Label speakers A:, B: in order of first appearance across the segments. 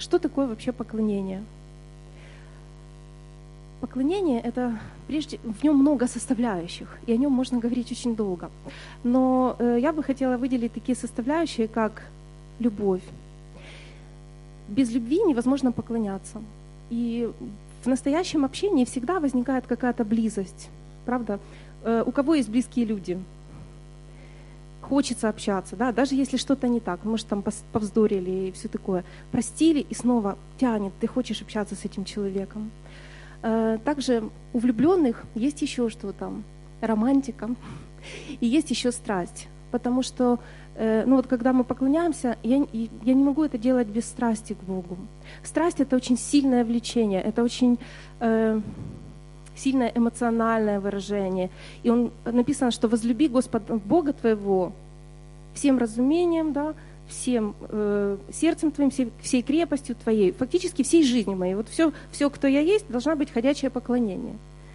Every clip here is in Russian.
A: Что такое вообще поклонение? Поклонение — это прежде в нем много составляющих, и о нем можно говорить очень долго. Но я бы хотела выделить такие составляющие, как любовь. Без любви невозможно поклоняться. И в настоящем общении всегда возникает какая-то близость, правда? У кого есть близкие люди? Хочется общаться, да, даже если что-то не так, может, там повздорили и все такое. Простили, и снова тянет, ты хочешь общаться с этим человеком. Также у влюбленных есть еще что-то, романтика, и есть еще страсть. Потому что, когда мы поклоняемся, я не могу это делать без страсти к Богу. Страсть — это очень сильное влечение, это очень сильное эмоциональное выражение. И написано, что возлюби Господа Бога твоего всем разумением, да, всем сердцем твоим, всей крепостью твоей, фактически всей жизнью моей. Вот все, кто я есть, должна быть ходячее поклонение.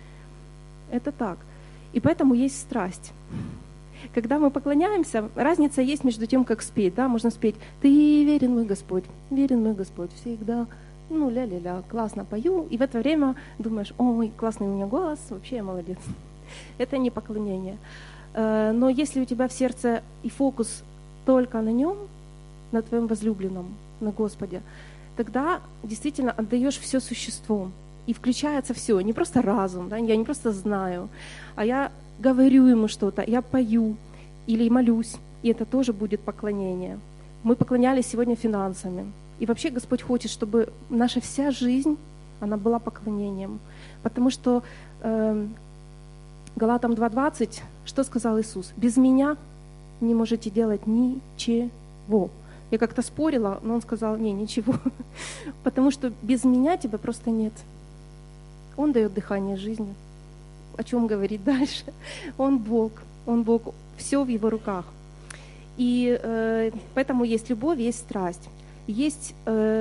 A: Это так. И поэтому есть страсть. Когда мы поклоняемся, разница есть между тем, как спеть. Да? Можно спеть «Ты верен, мой Господь, всегда». Ля-ля-ля, классно пою. И в это время думаешь: ой, классный у меня голос, вообще я молодец. Это не поклонение. Но если у тебя в сердце и фокус только на нем, на твоем возлюбленном, на Господе, тогда действительно отдаешь все существом. И включается все, не просто разум, да? Я не просто знаю, а я говорю ему что-то, я пою или молюсь, и это тоже будет поклонение. Мы поклонялись сегодня финансами. И вообще Господь хочет, чтобы наша вся жизнь, она была поклонением. Потому что Галатам 2:20, что сказал Иисус? «Без меня не можете делать ничего». Я как-то спорила, но Он сказал: не, ничего. Потому что без меня тебя просто нет. Он дает дыхание жизни. О чем говорить дальше? Он Бог, все в Его руках. И поэтому есть любовь, есть страсть. Есть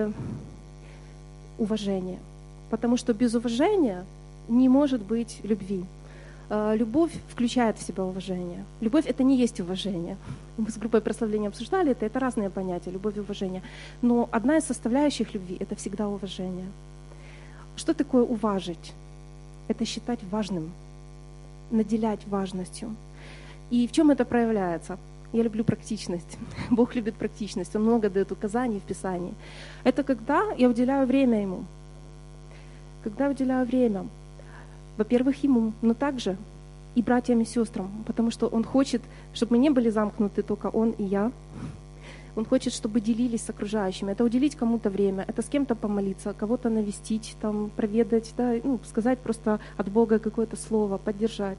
A: уважение, потому что без уважения не может быть любви. Любовь включает в себя уважение. Любовь — это не есть уважение. Мы с группой прославления обсуждали это разные понятия, любовь и уважение. Но одна из составляющих любви — это всегда уважение. Что такое уважить? Это считать важным, наделять важностью. И в чем это проявляется? Я люблю практичность. Бог любит практичность. Он много дает указаний в Писании. Это когда я уделяю время Ему. Когда я уделяю время, во-первых, Ему, но также и братьям и сестрам, потому что Он хочет, чтобы мы не были замкнуты только Он и я. Он хочет, чтобы делились с окружающими. Это уделить кому-то время, это с кем-то помолиться, кого-то навестить, там, проведать, да, сказать просто от Бога какое-то слово, поддержать.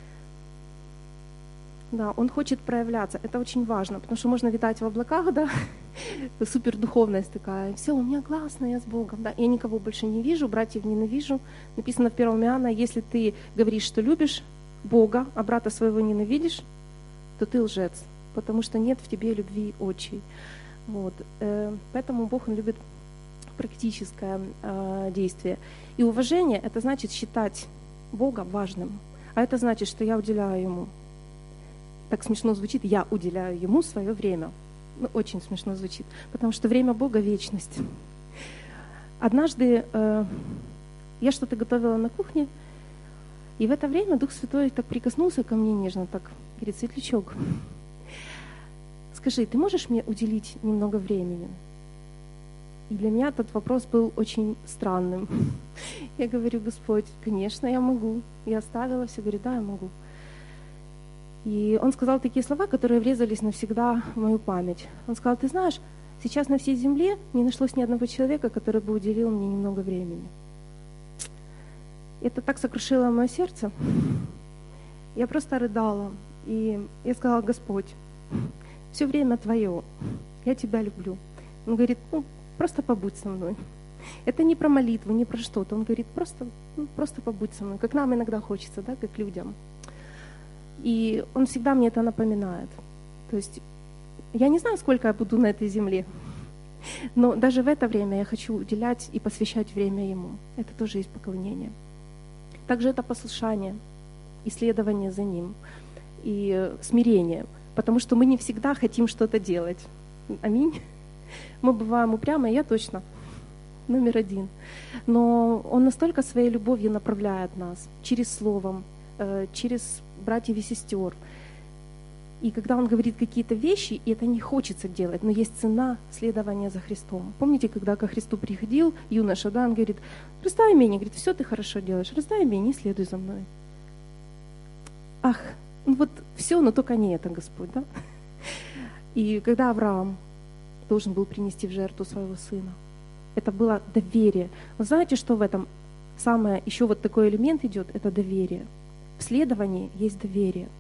A: Да, Он хочет проявляться. Это очень важно, потому что можно витать в облаках, да, супердуховность такая. Все, у меня классно, я с Богом, да. Я никого больше не вижу, братьев ненавижу. Написано в 1 Иоанна: если ты говоришь, что любишь Бога, а брата своего ненавидишь, то ты лжец, потому что нет в тебе любви отчей. Вот. Поэтому Бог, Он любит практическое действие. И уважение — это значит считать Бога важным. А это значит, что я уделяю Ему. Так смешно звучит, я уделяю Ему свое время. Очень смешно звучит, потому что время Бога — вечность. Однажды я что-то готовила на кухне, и в это время Дух Святой так прикоснулся ко мне нежно, так говорит: Светлячок, скажи, ты можешь мне уделить немного времени? И для меня этот вопрос был очень странным. Я говорю: Господь, конечно, я могу. Я оставила все, говорю: да, я могу. И Он сказал такие слова, которые врезались навсегда в мою память. Он сказал: ты знаешь, сейчас на всей земле не нашлось ни одного человека, который бы уделил мне немного времени. Это так сокрушило мое сердце. Я просто рыдала. И я сказала: Господь, все время Твое, я Тебя люблю. Он говорит: просто побудь со мной. Это не про молитву, не про что-то. Он говорит: просто побудь со мной, как нам иногда хочется, да, как людям. И Он всегда мне это напоминает. То есть я не знаю, сколько я буду на этой земле, но даже в это время я хочу уделять и посвящать время Ему. Это тоже есть поклонение. Также это послушание, исследование за Ним и смирение, потому что мы не всегда хотим что-то делать. Аминь. Мы бываем упрямы, я точно. номер один. Но Он настолько своей любовью направляет нас через словом, через братьев и сестер. И когда Он говорит какие-то вещи, и это не хочется делать, но есть цена следования за Христом. Помните, когда ко Христу приходил юноша, да, он говорит: раздай имение, говорит, все ты хорошо делаешь, раздай имение и следуй за мной. Ах, ну вот все, но только не это, Господь, да? И когда Авраам должен был принести в жертву своего сына, это было доверие. Вы знаете, что в этом самое, еще вот такой элемент идет, это доверие. В следовании есть доверие.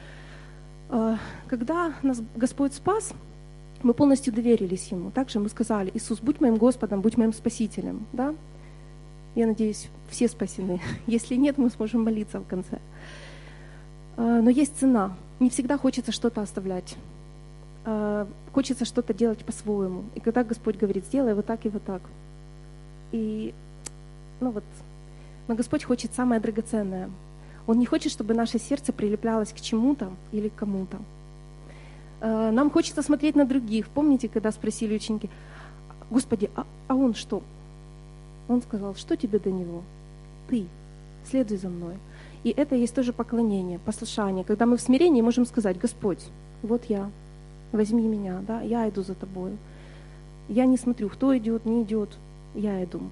A: Когда нас Господь спас, мы полностью доверились Ему. Также мы сказали: Иисус, будь моим Господом, будь моим Спасителем. Да? Я надеюсь, все спасены. Если нет, мы сможем молиться в конце. Но есть цена. Не всегда хочется что-то оставлять. Хочется что-то делать по-своему. И когда Господь говорит: сделай вот так и вот так. И, но Господь хочет самое драгоценное. Он не хочет, чтобы наше сердце прилеплялось к чему-то или к кому-то. Нам хочется смотреть на других. Помните, когда спросили ученики: Господи, а он что? Он сказал: что тебе до него? Ты, следуй за мной. И это есть тоже поклонение, послушание, когда мы в смирении можем сказать: Господь, вот я, возьми меня, да, я иду за тобой. Я не смотрю, кто идет, не идет, я иду.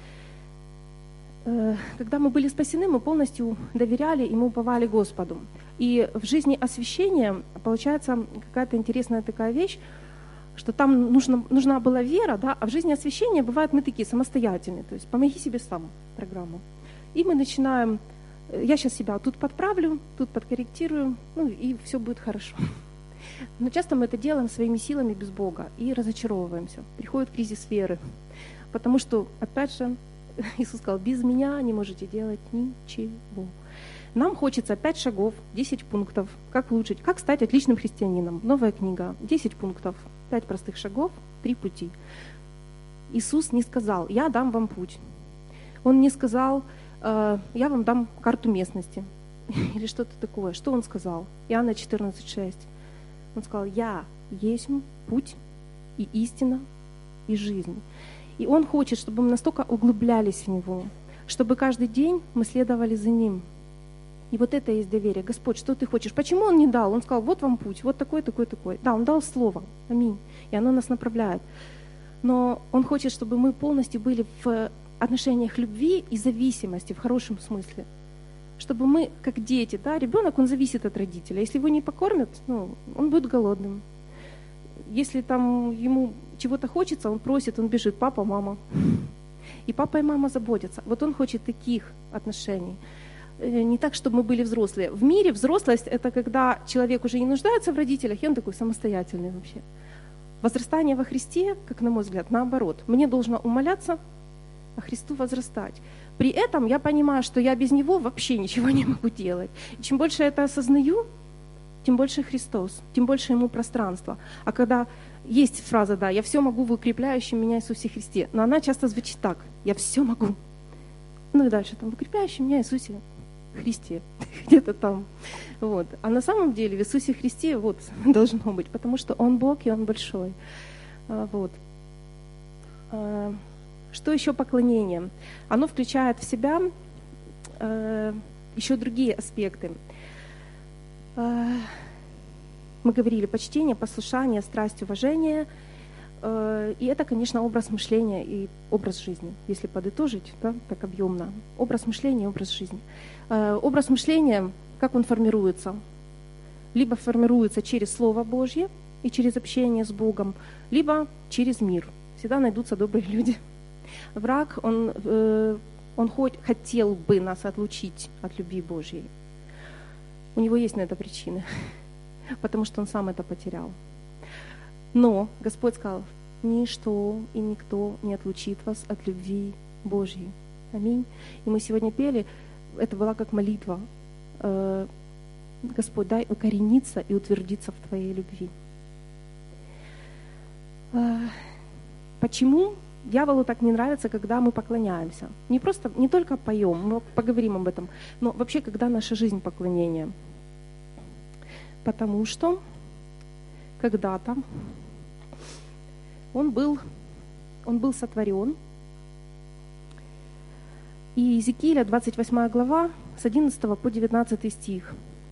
A: Когда мы были спасены, мы полностью доверяли и мы уповали Господу. И в жизни освящения получается какая-то интересная такая вещь, что там нужна была вера, да, а в жизни освящения бывает мы такие самостоятельные, то есть помоги себе сам программу. И мы начинаем: я сейчас себя тут подправлю, тут подкорректирую, ну и все будет хорошо. Но часто мы это делаем своими силами без Бога и разочаровываемся. Приходит кризис веры, потому что, опять же, Иисус сказал: без меня не можете делать ничего. Нам хочется 5 шагов, 10 пунктов, как улучшить, как стать отличным христианином. Новая книга, 10 пунктов, 5 простых шагов, 3 пути. Иисус не сказал: я дам вам путь. Он не сказал: я вам дам карту местности или что-то такое. Что Он сказал? Иоанна 14:6. Он сказал: я есть путь и истина и жизнь. И Он хочет, чтобы мы настолько углублялись в Него, чтобы каждый день мы следовали за Ним. И вот это и есть доверие. Господь, что Ты хочешь? Почему Он не дал? Он сказал: вот вам путь, вот такой, такой, такой. Да, Он дал слово. Аминь. И оно нас направляет. Но Он хочет, чтобы мы полностью были в отношениях любви и зависимости, в хорошем смысле. Чтобы мы, как дети, да, ребенок, он зависит от родителя. Если его не покормят, он будет голодным. Если там ему чего-то хочется, он просит, он бежит: папа, мама. И папа и мама заботятся. Вот Он хочет таких отношений. Не так, чтобы мы были взрослые. В мире взрослость — это когда человек уже не нуждается в родителях, и он такой самостоятельный вообще. Возрастание во Христе, как на мой взгляд, наоборот. Мне должно умаляться, а Христу возрастать. При этом я понимаю, что я без Него вообще ничего не могу делать. И чем больше я это осознаю, тем больше Христос, тем больше Ему пространства. А когда есть фраза, да, я все могу в укрепляющем меня Иисусе Христе, но она часто звучит так: я все могу. Ну и дальше там: в укрепляющем меня Иисусе Христе, где-то там. Вот. А на самом деле в Иисусе Христе вот должно быть, потому что Он Бог и Он большой. Вот. Что еще поклонение? Оно включает в себя еще другие аспекты. Мы говорили: почтение, послушание, страсть, уважение. И это, конечно, образ мышления и образ жизни. Если подытожить, да, так объемно. Образ мышления и образ жизни. Образ мышления, как он формируется? Либо формируется через Слово Божье и через общение с Богом, либо через мир. Всегда найдутся добрые люди. Враг, он хотел бы нас отлучить от любви Божьей. У него есть на это причины, потому что он сам это потерял. Но Господь сказал: ничто и никто не отлучит вас от любви Божьей. Аминь. И мы сегодня пели, это была как молитва: Господь, дай укорениться и утвердиться в Твоей любви. Почему дьяволу так не нравится, когда мы поклоняемся? Не только поем, мы поговорим об этом, но вообще, когда наша жизнь поклонения. Потому что когда-то он был сотворен И Иезекииля, 28 глава, с 11 по 19 стих.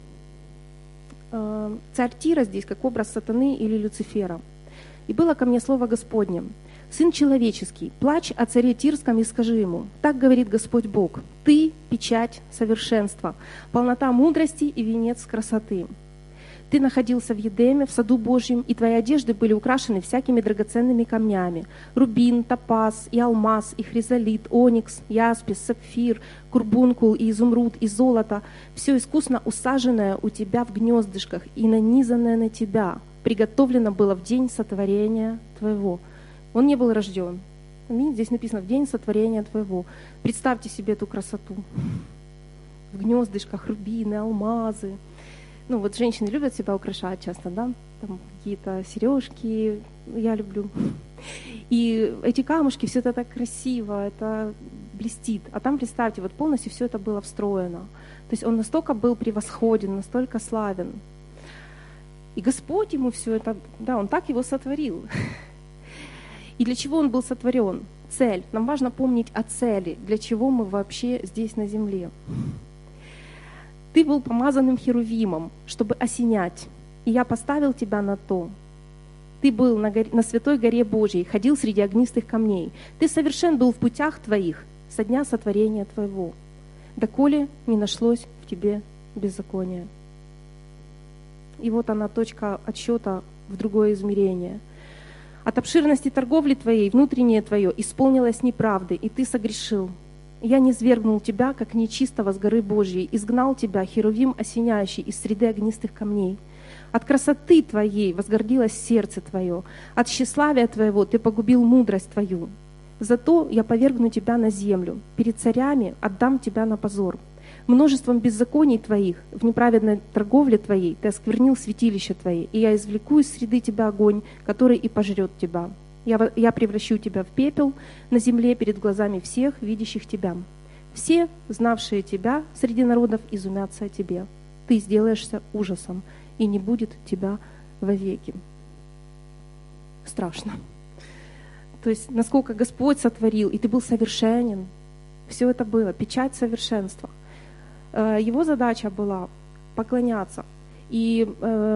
A: Царь Тира здесь как образ сатаны или Люцифера. «И было ко мне слово Господне: Сын человеческий, плачь о царе Тирском и скажи ему: так говорит Господь Бог, ты – печать совершенства, полнота мудрости и венец красоты. Ты находился в Едеме, в саду Божьем, и твои одежды были украшены всякими драгоценными камнями: рубин, топаз, и алмаз, и хризолит, оникс, яспис, сапфир, курбункул, и изумруд, и золото, все искусно усаженное у тебя в гнездышках и нанизанное на тебя, приготовлено было в день сотворения твоего». Он не был рожден. Здесь написано: в день сотворения твоего. Представьте себе эту красоту. В гнездышках рубины, алмазы. Ну вот женщины любят себя украшать часто, да? Там какие-то сережки, я люблю. И эти камушки, все это так красиво, это блестит. А там, представьте, вот полностью все это было встроено. То есть он настолько был превосходен, настолько славен. И Господь ему все это, да, он так его сотворил. И для чего он был сотворен? Цель. Нам важно помнить о цели, для чего мы вообще здесь на земле. Ты был помазанным херувимом, чтобы осенять, и я поставил тебя на то. Ты был на святой горе Божьей, ходил среди огнистых камней. Ты совершен был в путях твоих со дня сотворения твоего, доколе не нашлось в тебе беззакония. И вот она, точка отсчета в другое измерение. От обширности торговли твоей внутреннее твое исполнилось неправды, и ты согрешил. Я низвергнул тебя, как нечистого с горы Божьей, изгнал тебя, херувим осеняющий, из среды огнистых камней. От красоты твоей возгордилось сердце твое, от тщеславия твоего ты погубил мудрость твою. Зато я повергну тебя на землю, перед царями отдам тебя на позор. Множеством беззаконий твоих, в неправедной торговле твоей ты осквернил святилище твои, и я извлеку из среды тебя огонь, который и пожрет тебя. Я превращу тебя в пепел на земле перед глазами всех, видящих тебя. Все, знавшие тебя среди народов, изумятся о тебе. Ты сделаешься ужасом, и не будет тебя вовеки. Страшно. То есть, насколько Господь сотворил, и ты был совершенен. Все это было, печать совершенства. Его задача была поклоняться. И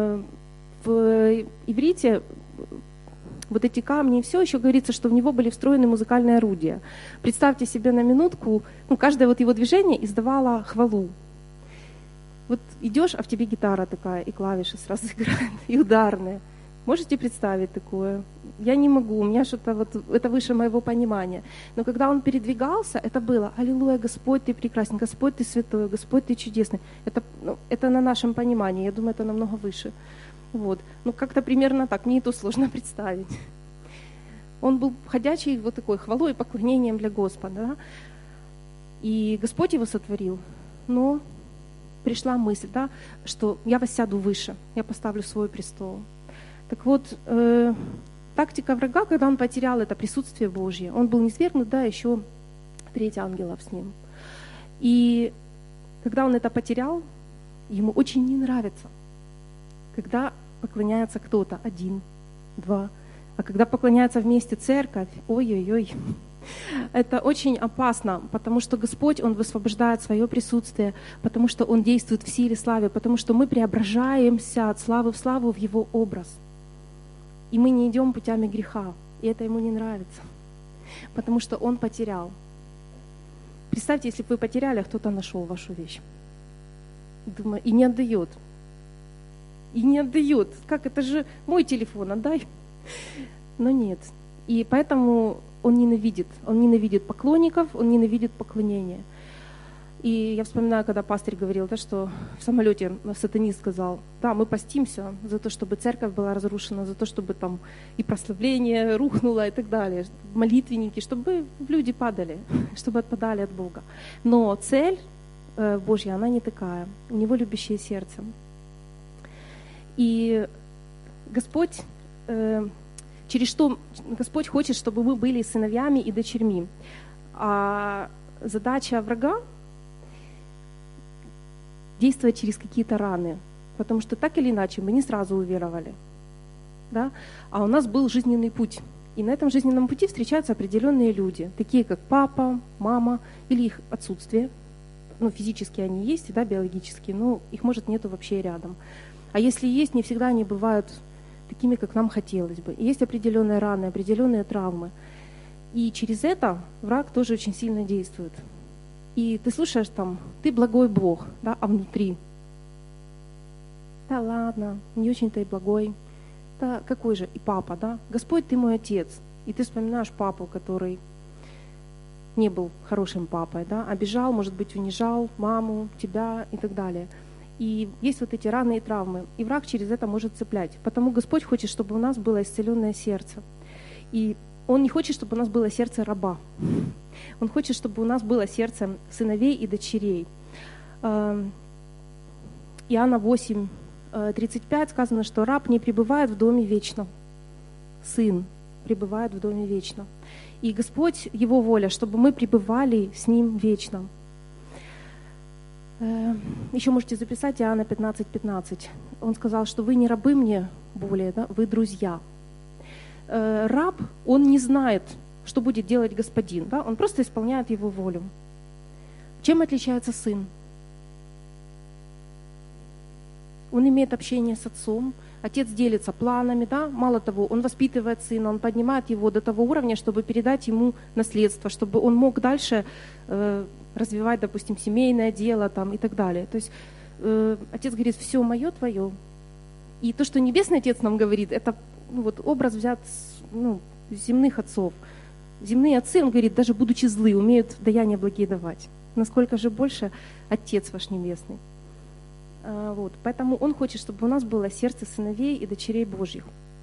A: в иврите вот эти камни, все еще говорится, что в него были встроены музыкальные орудия. Представьте себе на минутку, каждое вот его движение издавало хвалу. Вот идешь, а в тебе гитара такая, и клавиши сразу играют, и ударные. Можете представить такое? Я не могу, у меня что-то вот, это выше моего понимания. Но когда он передвигался, это было: «Аллилуйя, Господь, Ты прекрасен, Господь, Ты святой, Господь, Ты чудесный». Это на нашем понимании, я думаю, это намного выше. Вот. Как-то примерно так, мне это сложно представить. Он был ходячий вот такой хвалой и поклонением для Господа. Да? И Господь его сотворил, но пришла мысль, да, что я воссяду выше, я поставлю свой престол. Так вот, тактика врага, когда он потерял это присутствие Божье, он был низвергнут, да, еще 3 ангелов с ним. И когда он это потерял, ему очень не нравится, когда поклоняется кто-то 1, 2, а когда поклоняется вместе церковь, ой-ой-ой, это очень опасно, потому что Господь, Он высвобождает свое присутствие, потому что Он действует в силе славы, потому что мы преображаемся от славы в славу в Его образ. И мы не идем путями греха, и это Ему не нравится, потому что Он потерял. Представьте, если бы вы потеряли, а кто-то нашел вашу вещь. Думаю, и не отдает. И не отдает. Как, это же мой телефон, отдай. Но нет. И поэтому он ненавидит поклонников, он ненавидит поклонение. И я вспоминаю, когда пастырь говорил, да, что в самолете сатанист сказал: да, мы постимся за то, чтобы церковь была разрушена, за то, чтобы там и прославление рухнуло и так далее, молитвенники, чтобы люди падали, чтобы отпадали от Бога. Но цель Божья, она не такая, у Него любящее сердце. И Господь, через что Господь хочет, чтобы мы были сыновьями и дочерьми. А задача врага — действовать через какие-то раны, потому что так или иначе мы не сразу уверовали, да? А у нас был жизненный путь. И на этом жизненном пути встречаются определенные люди, такие как папа, мама или их отсутствие. Ну, физически они есть, да, биологически, но их, может, нету вообще рядом. А если есть, не всегда они бывают такими, как нам хотелось бы. И есть определенные раны, определенные травмы. И через это враг тоже очень сильно действует. И ты слушаешь там, ты благой Бог, да, а внутри, да ладно, не очень-то и благой. Да какой же и папа, да? Господь, ты мой отец. И ты вспоминаешь папу, который не был хорошим папой, да, обижал, может быть, унижал маму, тебя и так далее. И есть вот эти раны и травмы. И враг через это может цеплять. Потому Господь хочет, чтобы у нас было исцеленное сердце. И Он не хочет, чтобы у нас было сердце раба. Он хочет, чтобы у нас было сердце сыновей и дочерей. Иоанна 8:35 сказано, что раб не пребывает в доме вечно. Сын пребывает в доме вечно. И Господь, Его воля, чтобы мы пребывали с Ним вечно. Еще можете записать Иоанна 15:15. Он сказал, что вы не рабы мне более, да? Вы друзья. Раб, он не знает, что будет делать господин. Да? Он просто исполняет его волю. Чем отличается сын? Он имеет общение с отцом, отец делится планами, да? Мало того, он воспитывает сына, он поднимает его до того уровня, чтобы передать ему наследство, чтобы он мог дальше развивать, допустим, семейное дело там, и так далее. То есть отец говорит, все мое, твое. И то, что Небесный Отец нам говорит, это вот образ взят с земных отцов. Земные отцы, он говорит, даже будучи злы, умеют даяния благие давать. Насколько же больше Отец ваш Небесный. Вот. Поэтому он хочет, чтобы у нас было сердце сыновей и дочерей Божьих.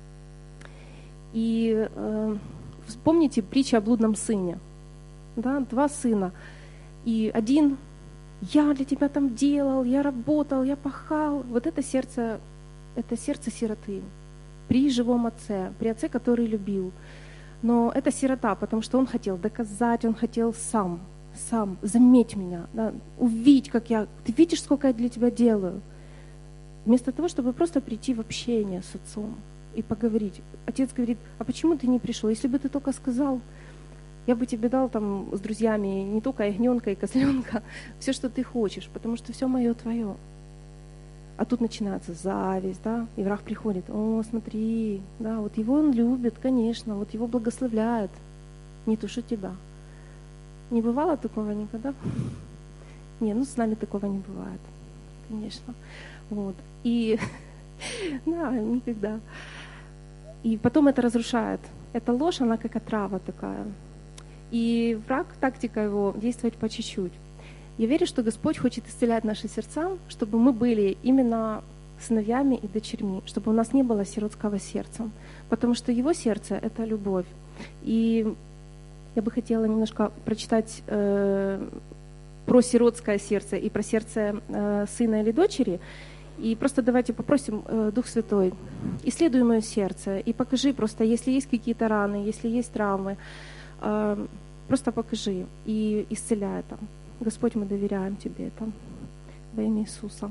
A: И вспомните притчу о блудном сыне. Да? 2 сына. И один, я для тебя там делал, я работал, я пахал. Вот это сердце сироты. При живом отце, при отце, который любил. Но это сирота, потому что он хотел доказать, он хотел сам, заметь меня, да, увидеть, как ты видишь, сколько я для тебя делаю. Вместо того, чтобы просто прийти в общение с отцом и поговорить. Отец говорит, а почему ты не пришел? Если бы ты только сказал, я бы тебе дал там с друзьями не только ягненка и козленка, все, что ты хочешь, потому что все мое твое. А тут начинается зависть, да, и враг приходит, о, смотри, да, вот его он любит, конечно, вот его благословляет, не то, что тебя. Не бывало такого никогда? Не, с нами такого не бывает, конечно. Вот. И, да, никогда. И потом это разрушает. Эта ложь, она как отрава такая. И враг, тактика его, действовать по чуть-чуть. Я верю, что Господь хочет исцелять наши сердца, чтобы мы были именно сыновьями и дочерьми, чтобы у нас не было сиротского сердца, потому что Его сердце — это любовь. И я бы хотела немножко прочитать про сиротское сердце и про сердце сына или дочери. И просто давайте попросим Дух Святой, исследуй мое сердце и покажи просто, если есть какие-то раны, если есть травмы, просто покажи и исцеляй это. Господь, мы доверяем Тебе это во имя Иисуса.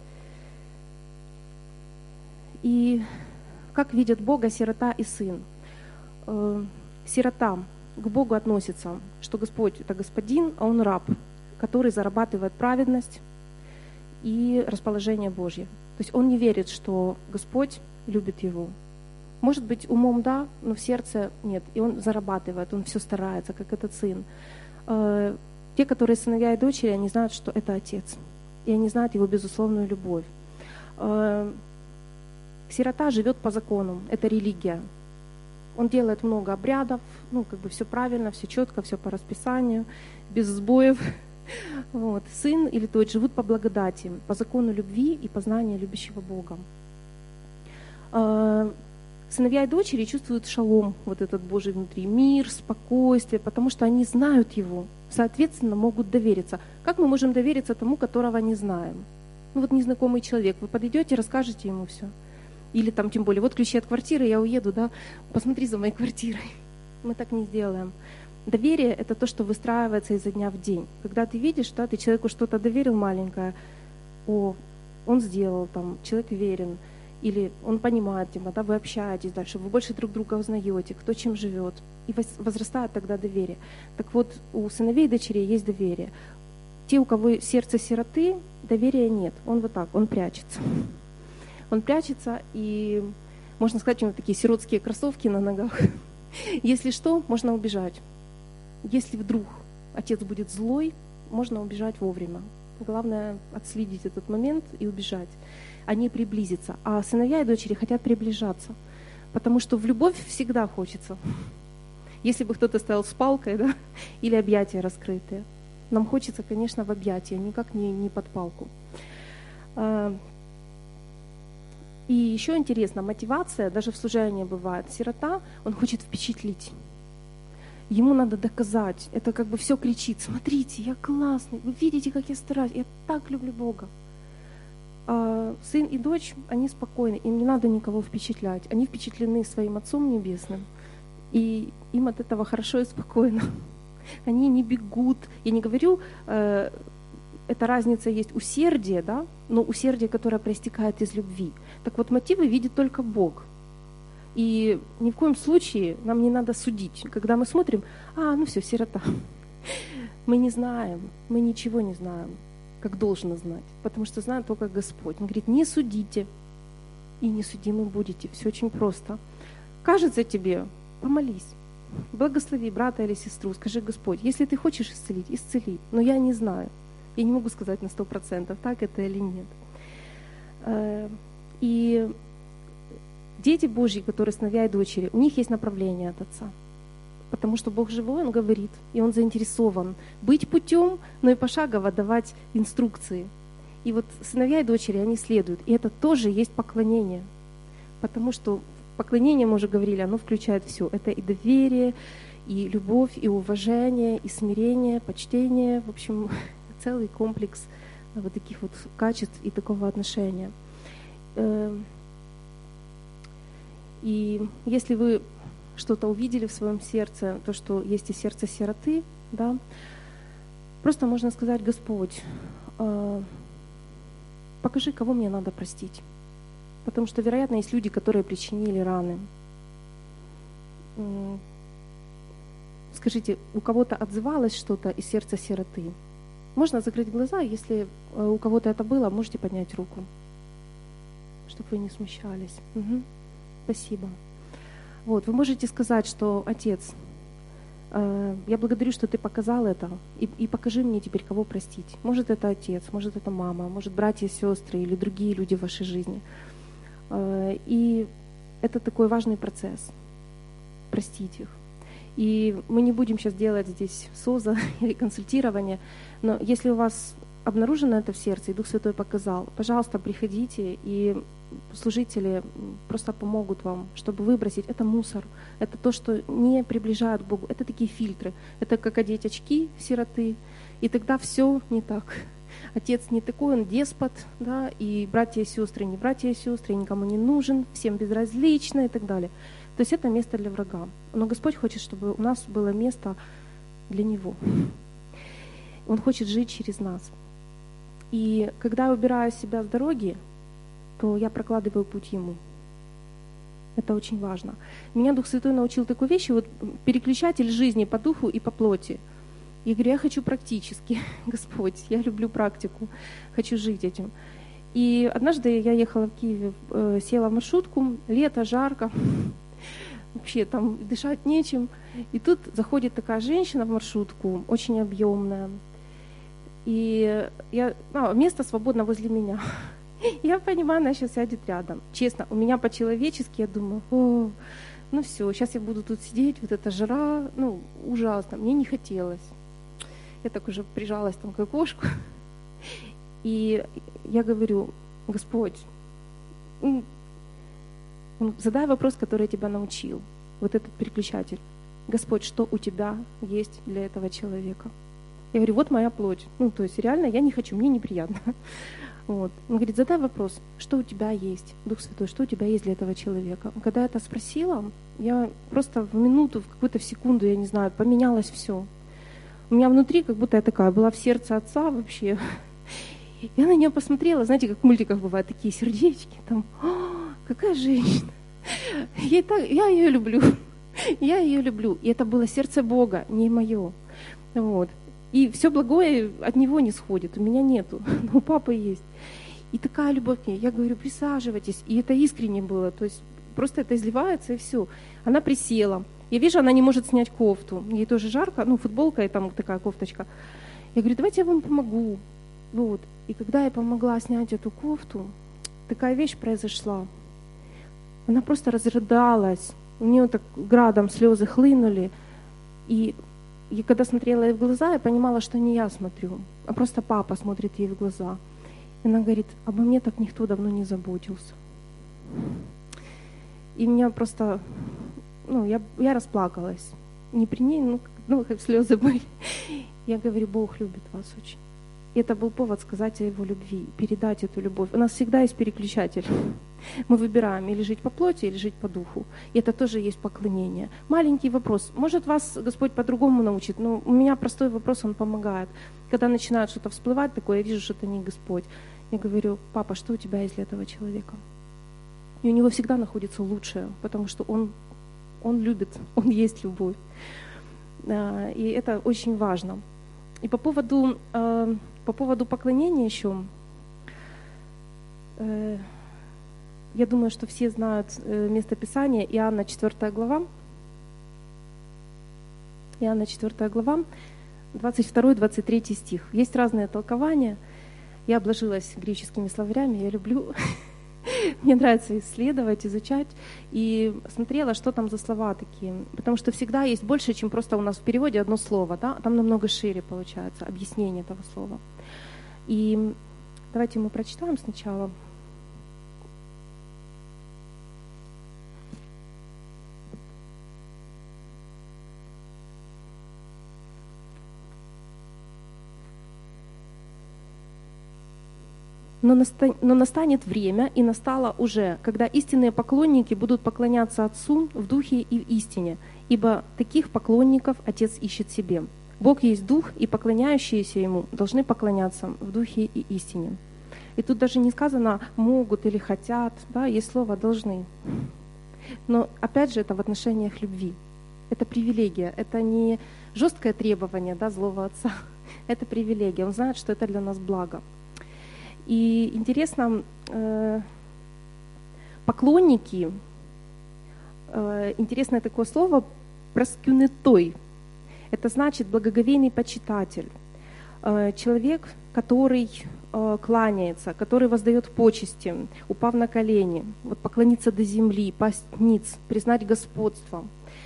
A: И как видят Бога сирота и сын? Сирота к Богу относится, что Господь — это господин, а он раб, который зарабатывает праведность и расположение Божье. То есть он не верит, что Господь любит его. Может быть, умом да, но в сердце нет. И он зарабатывает, он все старается, как этот сын. Те, которые сыновья и дочери, они знают, что это Отец. И они знают Его безусловную любовь. Сирота живет по закону, это религия. Он делает много обрядов, все правильно, все четко, все по расписанию, без сбоев. Вот. Сын или дочь живут по благодати, по закону любви и познания любящего Бога. Сыновья и дочери чувствуют шалом, вот этот Божий внутри, мир, спокойствие, потому что они знают Его, соответственно, могут довериться. Как мы можем довериться тому, которого не знаем? Незнакомый человек, вы подойдете, расскажете ему все. Или там, тем более, вот ключи от квартиры, я уеду, да, посмотри за моей квартирой. Мы так не сделаем. Доверие — это то, что выстраивается изо дня в день. Когда ты видишь, да, ты человеку что-то доверил маленькое, он сделал, там, человек верен. или он понимает тебя, да, вы общаетесь дальше, вы больше друг друга узнаете, кто чем живет, и возрастает тогда доверие. Так вот, у сыновей и дочерей есть доверие. Те, у кого сердце сироты, доверия нет. Он вот так, он прячется. Он прячется, и, можно сказать, у него такие сиротские кроссовки на ногах. Если что, можно убежать. Если вдруг отец будет злой, можно убежать вовремя. Главное отследить этот момент и убежать, а не приблизиться. А сыновья и дочери хотят приближаться, потому что в любовь всегда хочется. Если бы кто-то стоял с палкой, да, или объятия раскрытые. Нам хочется, конечно, в объятия, никак не под палку. И еще интересно, мотивация, даже в служении бывает. Сирота, он хочет впечатлить. Ему надо доказать. Это как бы все кричит: смотрите, я классный, вы видите, как я стараюсь, я так люблю Бога. А сын и дочь, они спокойны, им не надо никого впечатлять. Они впечатлены своим Отцом Небесным, и им от этого хорошо и спокойно. Они не бегут. Я не говорю, эта разница есть усердие, да, но усердие, которое проистекает из любви. Так вот, мотивы видит только Бог. И ни в коем случае нам не надо судить. Когда мы смотрим, ну все, сирота. Мы не знаем, мы ничего не знаем, как должно знать, потому что знает только Господь. Он говорит: не судите, и не судимы будете. Все очень просто. Кажется тебе, помолись, благослови брата или сестру, скажи: Господь, если ты хочешь исцелить, исцели. Но я не знаю, я не могу сказать на 100%, так это или нет. И дети Божьи, которые сыновья и дочери, у них есть направление от Отца. Потому что Бог живой, Он говорит, и Он заинтересован быть путем, но и пошагово давать инструкции. И вот сыновья и дочери, они следуют. И это тоже есть поклонение. Потому что поклонение, мы уже говорили, оно включает все. Это и доверие, и любовь, и уважение, и смирение, почтение. В общем, целый комплекс вот таких вот качеств и такого отношения. И если вы что-то увидели в своем сердце, то, что есть и сердце сироты, да, просто можно сказать: Господь, покажи, кого мне надо простить. Потому что, вероятно, есть люди, которые причинили раны. Скажите, у кого-то отзывалось что-то из сердца сироты? Можно закрыть глаза, если у кого-то это было, можете поднять руку, чтобы вы не смущались. Угу. Спасибо. Вот, вы можете сказать, что: Отец, я благодарю, что ты показал это, и покажи мне теперь, кого простить. Может, это отец, может, это мама, может, братья, сестры или другие люди в вашей жизни. И это такой важный процесс — простить их. И мы не будем сейчас делать здесь СОЗа или консультирование, но если у вас обнаружено это в сердце, и Дух Святой показал, пожалуйста, приходите, и служители просто помогут вам, чтобы выбросить. Это мусор, это то, что не приближает к Богу. Это такие фильтры. Это как одеть очки сироты, и тогда все не так. Отец не такой, он деспот, да, и братья и сестры не братья и сестры, никому не нужен, всем безразлично и так далее. То есть это место для врага. Но Господь хочет, чтобы у нас было место для Него. Он хочет жить через нас. И когда я убираю себя с дороги, то я прокладываю путь Ему. Это очень важно. Меня Дух Святой научил такой вещи, вот переключатель жизни по духу и по плоти. Я говорю: я хочу практически, Господь, я люблю практику, хочу жить этим. И однажды я ехала в Киеве, села в маршрутку, лето, жарко, вообще там дышать нечем. И тут заходит такая женщина в маршрутку, очень объемная. И место свободно возле меня. Я понимаю, она сейчас сядет рядом. Честно, у меня по-человечески, я думаю: ну все, сейчас я буду тут сидеть, вот эта жара, ужасно, мне не хотелось. Я так уже прижалась там к окошку. И я говорю: Господь, задай вопрос, который я тебя научил, вот этот переключатель. Господь, что у тебя есть для этого человека? Я говорю: вот моя плоть. То есть реально я не хочу, мне неприятно. Вот. Он говорит: задай вопрос, что у тебя есть, Дух Святой, что у тебя есть для этого человека. Когда я это спросила, я просто в минуту, в какую-то секунду, я не знаю, поменялось все. У меня внутри как будто я такая была в сердце Отца вообще. Я на нее посмотрела, знаете, как в мультиках бывают такие сердечки, там, какая женщина? Я ее люблю. Я ее люблю. И это было сердце Бога, не мое. Вот. И все благое от него не сходит. У меня нету, но у папы есть. И такая любовь к ней. Я говорю, присаживайтесь. И это искренне было. То есть просто это изливается, и все. Она присела. Я вижу, она не может снять кофту. Ей тоже жарко, футболка и там такая кофточка. Я говорю, давайте я вам помогу. Вот. И когда я помогла снять эту кофту, такая вещь произошла. Она просто разрыдалась. У нее так градом слезы хлынули. И когда смотрела ей в глаза, я понимала, что не я смотрю, а просто папа смотрит ей в глаза. И она говорит, обо мне так никто давно не заботился. И меня просто, я расплакалась. Не при ней, как слезы были. Я говорю, Бог любит вас очень. И это был повод сказать о Его любви, передать эту любовь. У нас всегда есть переключатель. Мы выбираем или жить по плоти, или жить по духу. И это тоже есть поклонение. Маленький вопрос. Может, вас Господь по-другому научит? Но у меня простой вопрос, он помогает. Когда начинает что-то всплывать такое, я вижу, что это не Господь. Я говорю, папа, что у тебя есть для этого человека? И у него всегда находится лучшее, потому что он любит, он есть любовь. И это очень важно. И по поводу поклонения еще, я думаю, что все знают место Писания, Иоанна 4 глава. Иоанна 4 глава, 22-23 стих. Есть разные толкования. Я обложилась греческими словарями, я люблю. Мне нравится исследовать, изучать. И смотрела, что там за слова такие. Потому что всегда есть больше, чем просто у нас в переводе одно слово. Да? Там намного шире получается объяснение этого слова. И давайте мы прочитаем сначала. Но настанет время, и настало уже, когда истинные поклонники будут поклоняться Отцу в духе и в истине, ибо таких поклонников Отец ищет себе. Бог есть Дух, и поклоняющиеся Ему должны поклоняться в духе и истине. И тут даже не сказано «могут» или «хотят», да, есть слово «должны». Но опять же это в отношениях любви. Это привилегия, это не жесткое требование, да, злого Отца, это привилегия. Он знает, что это для нас благо. И интересно, поклонники, интересное такое слово «проскюнетой». Это значит благоговейный почитатель, человек, который кланяется, который воздает почести, упав на колени, вот поклониться до земли, пасть ниц, признать господство.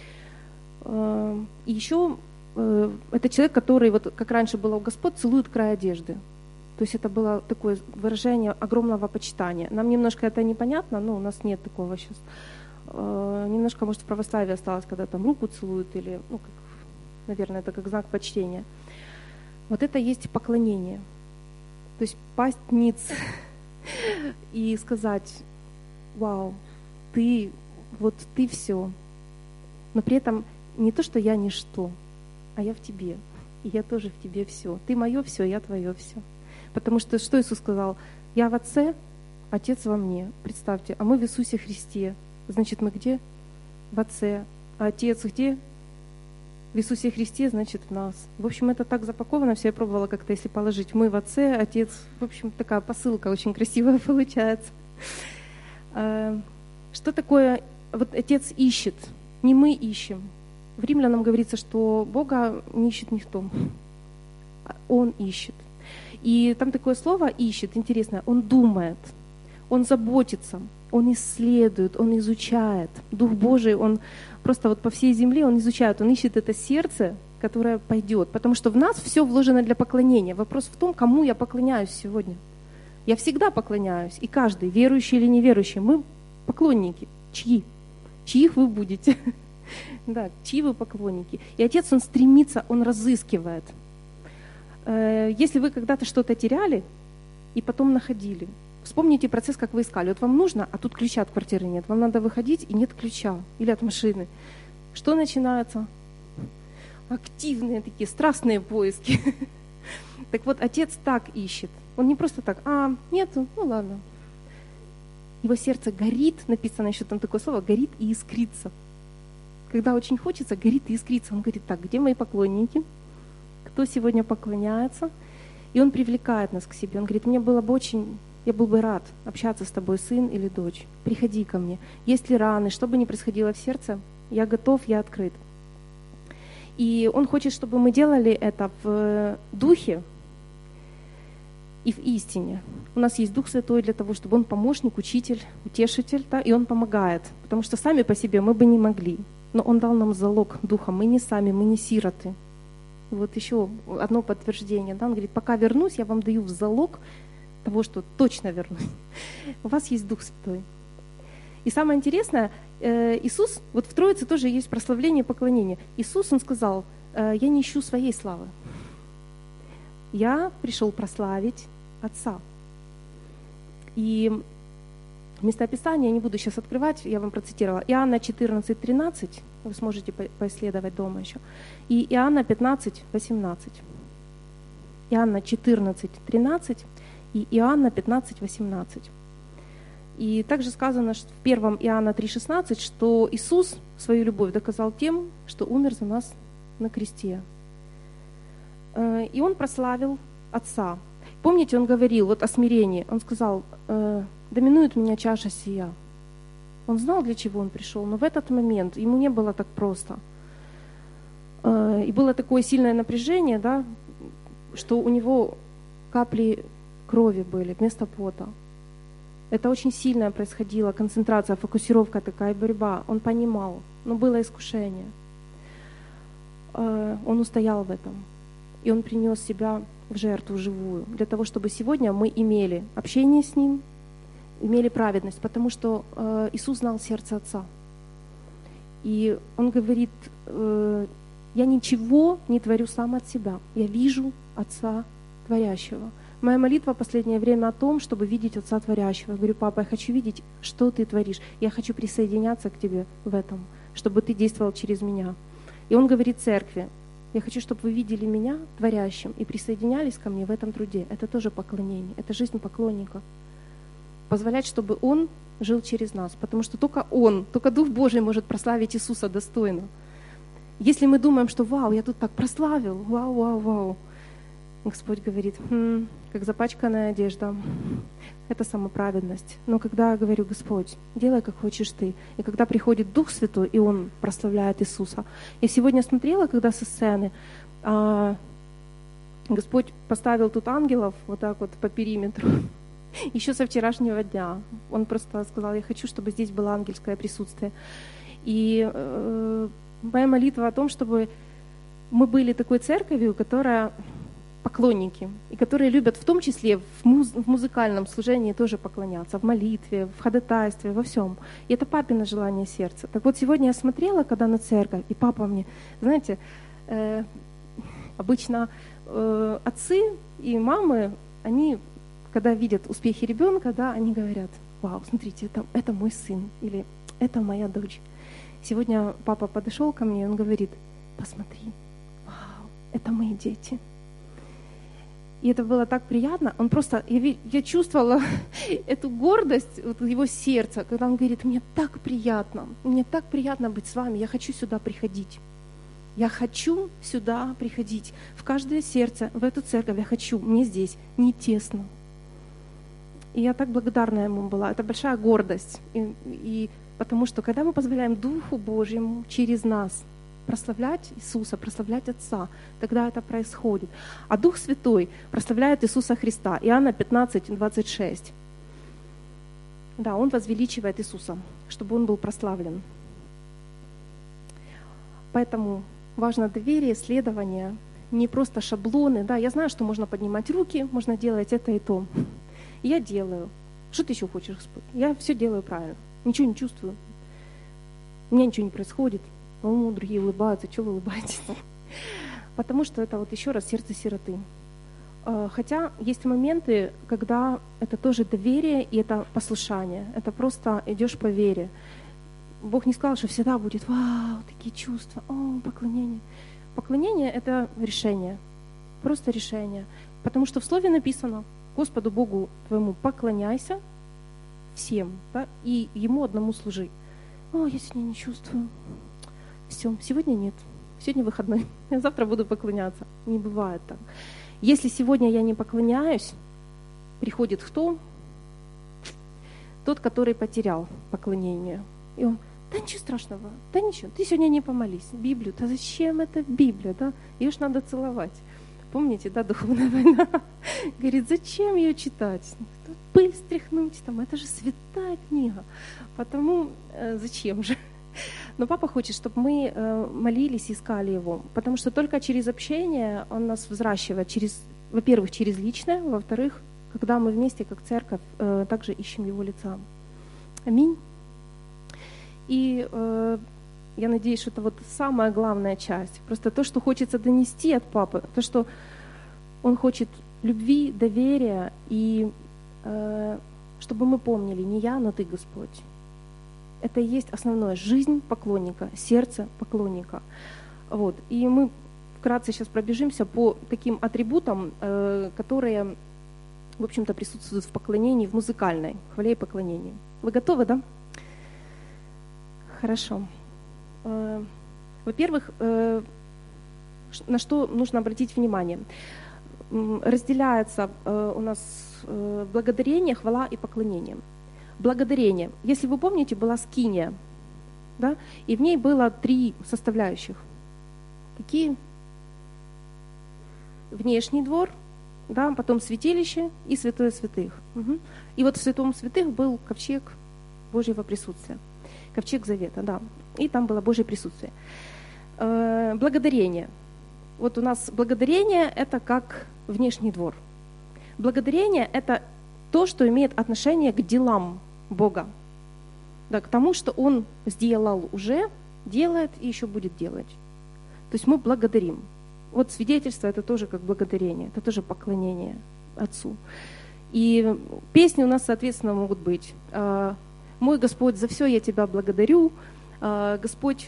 A: И еще это человек, который, вот как раньше было у Господ, целует край одежды. То есть это было такое выражение огромного почитания. Нам немножко это непонятно, но у нас нет такого сейчас. Немножко, может, в православии осталось, когда там руку целуют, или, наверное, это как знак почтения. Вот это есть поклонение. То есть пасть ниц и сказать, вау, ты все. Но при этом не то, что я ничто, а я в тебе. И я тоже в тебе все. Ты мое все, я твое все. Потому что Иисус сказал? Я в Отце, Отец во мне. Представьте, а мы в Иисусе Христе. Значит, мы где? В Отце. А Отец где? В Иисусе Христе, значит, в нас. В общем, это так запаковано, все я пробовала как-то, если положить. Мы в Отце, Отец. В общем, такая посылка очень красивая получается. Что такое? Вот Отец ищет, не мы ищем. В Римлянам говорится, что Бога не ищет никто. Он ищет. И там такое слово «ищет», интересное, он думает, он заботится, он исследует, он изучает. Дух Божий, он просто вот по всей земле, он изучает, он ищет это сердце, которое пойдет. Потому что в нас все вложено для поклонения. Вопрос в том, кому я поклоняюсь сегодня. Я всегда поклоняюсь, и каждый, верующий или неверующий, мы поклонники. Чьи? Чьих вы будете? Да, чьи вы поклонники? И Отец, он стремится, он разыскивает. Если вы когда-то что-то теряли и потом находили, вспомните процесс, как вы искали. Вот вам нужно, а тут ключа от квартиры нет. Вам надо выходить, и нет ключа. Или от машины. Что начинается? Активные такие, страстные поиски. Так вот, Отец так ищет. Он не просто так, нету, ну ладно. Его сердце горит, написано еще там такое слово, горит и искрится. Когда очень хочется, горит и искрится. Он говорит, так, где мои поклонники? Кто сегодня поклоняется? И он привлекает нас к себе. Он говорит, я был бы рад общаться с тобой, сын или дочь. Приходи ко мне. Есть ли раны, что бы ни происходило в сердце, я готов, я открыт. И он хочет, чтобы мы делали это в духе и в истине. У нас есть Дух Святой для того, чтобы он помощник, учитель, утешитель, да, и он помогает. Потому что сами по себе мы бы не могли. Но он дал нам залог Духа. Мы не сами, мы не сироты. И вот еще одно подтверждение. Да, он говорит, пока вернусь, я вам даю в залог того, что точно вернусь. У вас есть Дух Святой. И самое интересное, Иисус, вот в Троице тоже есть прославление и поклонение. Иисус, Он сказал, я не ищу своей славы. Я пришел прославить Отца. И местописание, я не буду сейчас открывать, я вам процитировала. Иоанна 14:13, вы сможете поисследовать дома еще. И Иоанна 15:18. Иоанна 14:13 и Иоанна 15:18. И также сказано что в 1 Иоанна 3:16, что Иисус свою любовь доказал тем, что умер за нас на кресте. И Он прославил Отца. Помните, Он говорил вот о смирении. Он сказал, доминует меня чаша сия. Он знал, для чего Он пришел, но в этот момент ему не было так просто. И было такое сильное напряжение, да, что у него капли крови были вместо пота. Это очень сильная происходила концентрация, фокусировка такая, борьба. Он понимал, но было искушение. Он устоял в этом. И он принес себя в жертву живую, для того, чтобы сегодня мы имели общение с Ним, имели праведность, потому что Иисус знал сердце Отца. И Он говорит, я ничего не творю сам от себя, я вижу Отца Творящего. Моя молитва в последнее время о том, чтобы видеть Отца Творящего. Я говорю, папа, я хочу видеть, что Ты творишь. Я хочу присоединяться к Тебе в этом, чтобы Ты действовал через меня. И Он говорит церкви, я хочу, чтобы вы видели меня творящим и присоединялись ко мне в этом труде. Это тоже поклонение, это жизнь поклонника. Позволять, чтобы Он жил через нас, потому что только Он, только Дух Божий может прославить Иисуса достойно. Если мы думаем, что вау, я тут так прославил, вау, Господь говорит, как запачканная одежда, это самоправедность. Но когда я говорю, Господь, делай, как хочешь Ты, и когда приходит Дух Святой, и Он прославляет Иисуса. Я сегодня смотрела, когда со сцены, Господь поставил тут ангелов вот так вот по периметру, еще со вчерашнего дня. Он просто сказал, я хочу, чтобы здесь было ангельское присутствие. И моя молитва о том, чтобы мы были такой церковью, которая поклонники, и которые любят в том числе в музыкальном служении тоже поклоняться, в молитве, в ходатайстве, во всем. И это папино желание сердца. Так вот, сегодня я смотрела, когда на церковь, и папа мне, знаете, обычно отцы и мамы, они, когда видят успехи ребенка, да, они говорят, вау, смотрите, это мой сын, или это моя дочь. Сегодня папа подошел ко мне, и он говорит, посмотри, вау, это мои дети. И это было так приятно. Он просто, я чувствовала эту гордость вот его сердца, когда он говорит, мне так приятно быть с вами, я хочу сюда приходить. Я хочу сюда приходить. В каждое сердце, в эту церковь я хочу. Мне здесь не тесно. И я так благодарна ему была. Это большая гордость. И потому что, когда мы позволяем Духу Божьему через нас прославлять Иисуса, прославлять Отца, тогда это происходит. А Дух Святой прославляет Иисуса Христа. Иоанна 15:26. Да, Он возвеличивает Иисуса, чтобы Он был прославлен. Поэтому важно доверие, следование, не просто шаблоны. Да, я знаю, что можно поднимать руки, можно делать это и то. И я делаю. Что ты еще хочешь, Господь? Я все делаю правильно. Ничего не чувствую. У меня ничего не происходит. Другие улыбаются. Чего вы улыбаетесь? Потому что это вот еще раз сердце сироты. Хотя есть моменты, когда это тоже доверие и это послушание. Это просто идешь по вере. Бог не сказал, что всегда будет вау, такие чувства, поклонение. Поклонение – это решение, просто решение. Потому что в Слове написано, Господу Богу твоему поклоняйся всем, да, и ему одному служи. О, я сегодня не чувствую. Все, сегодня нет. Сегодня выходной. Я завтра буду поклоняться. Не бывает так. Если сегодня я не поклоняюсь, приходит кто? Тот, который потерял поклонение. И он: да ничего страшного, да ничего, ты сегодня не помолись. Библию, да зачем это Библия, да? Ее ж надо целовать. Помните, да, духовная война? Говорит, зачем ее читать? Пыль стряхнуть, там, это же святая книга. Потому зачем же? Но папа хочет, чтобы мы молились, искали его, потому что только через общение он нас взращивает, во-первых, через личное, во-вторых, когда мы вместе, как церковь, также ищем его лица. Аминь. И я надеюсь, что это вот самая главная часть. Просто то, что хочется донести от папы, то, что он хочет любви, доверия, и чтобы мы помнили, не я, но ты, Господь. Это и есть основное. Жизнь поклонника, сердце поклонника. Вот. И мы вкратце сейчас пробежимся по таким атрибутам, которые, в общем-то, присутствуют в поклонении, в музыкальной хвале и поклонении. Вы готовы, да? Хорошо. Во-первых, на что нужно обратить внимание? Разделяется у нас благодарение, хвала и поклонение. Благодарение. Если вы помните, была скиния, да? И в ней было 3 составляющих. Какие? Внешний двор, да? Потом святилище и святое святых. Угу. И вот в святом святых был ковчег Божьего присутствия. Ковчег Завета, да. И там было Божье присутствие. Благодарение. Вот у нас благодарение – это как внешний двор. Благодарение – это то, что имеет отношение к делам Бога, да, к тому, что Он сделал уже, делает и еще будет делать. То есть мы благодарим. Вот свидетельство – это тоже как благодарение, это тоже поклонение Отцу. И песни у нас, соответственно, могут быть: «Мой Господь, за все я Тебя благодарю», «Господь»,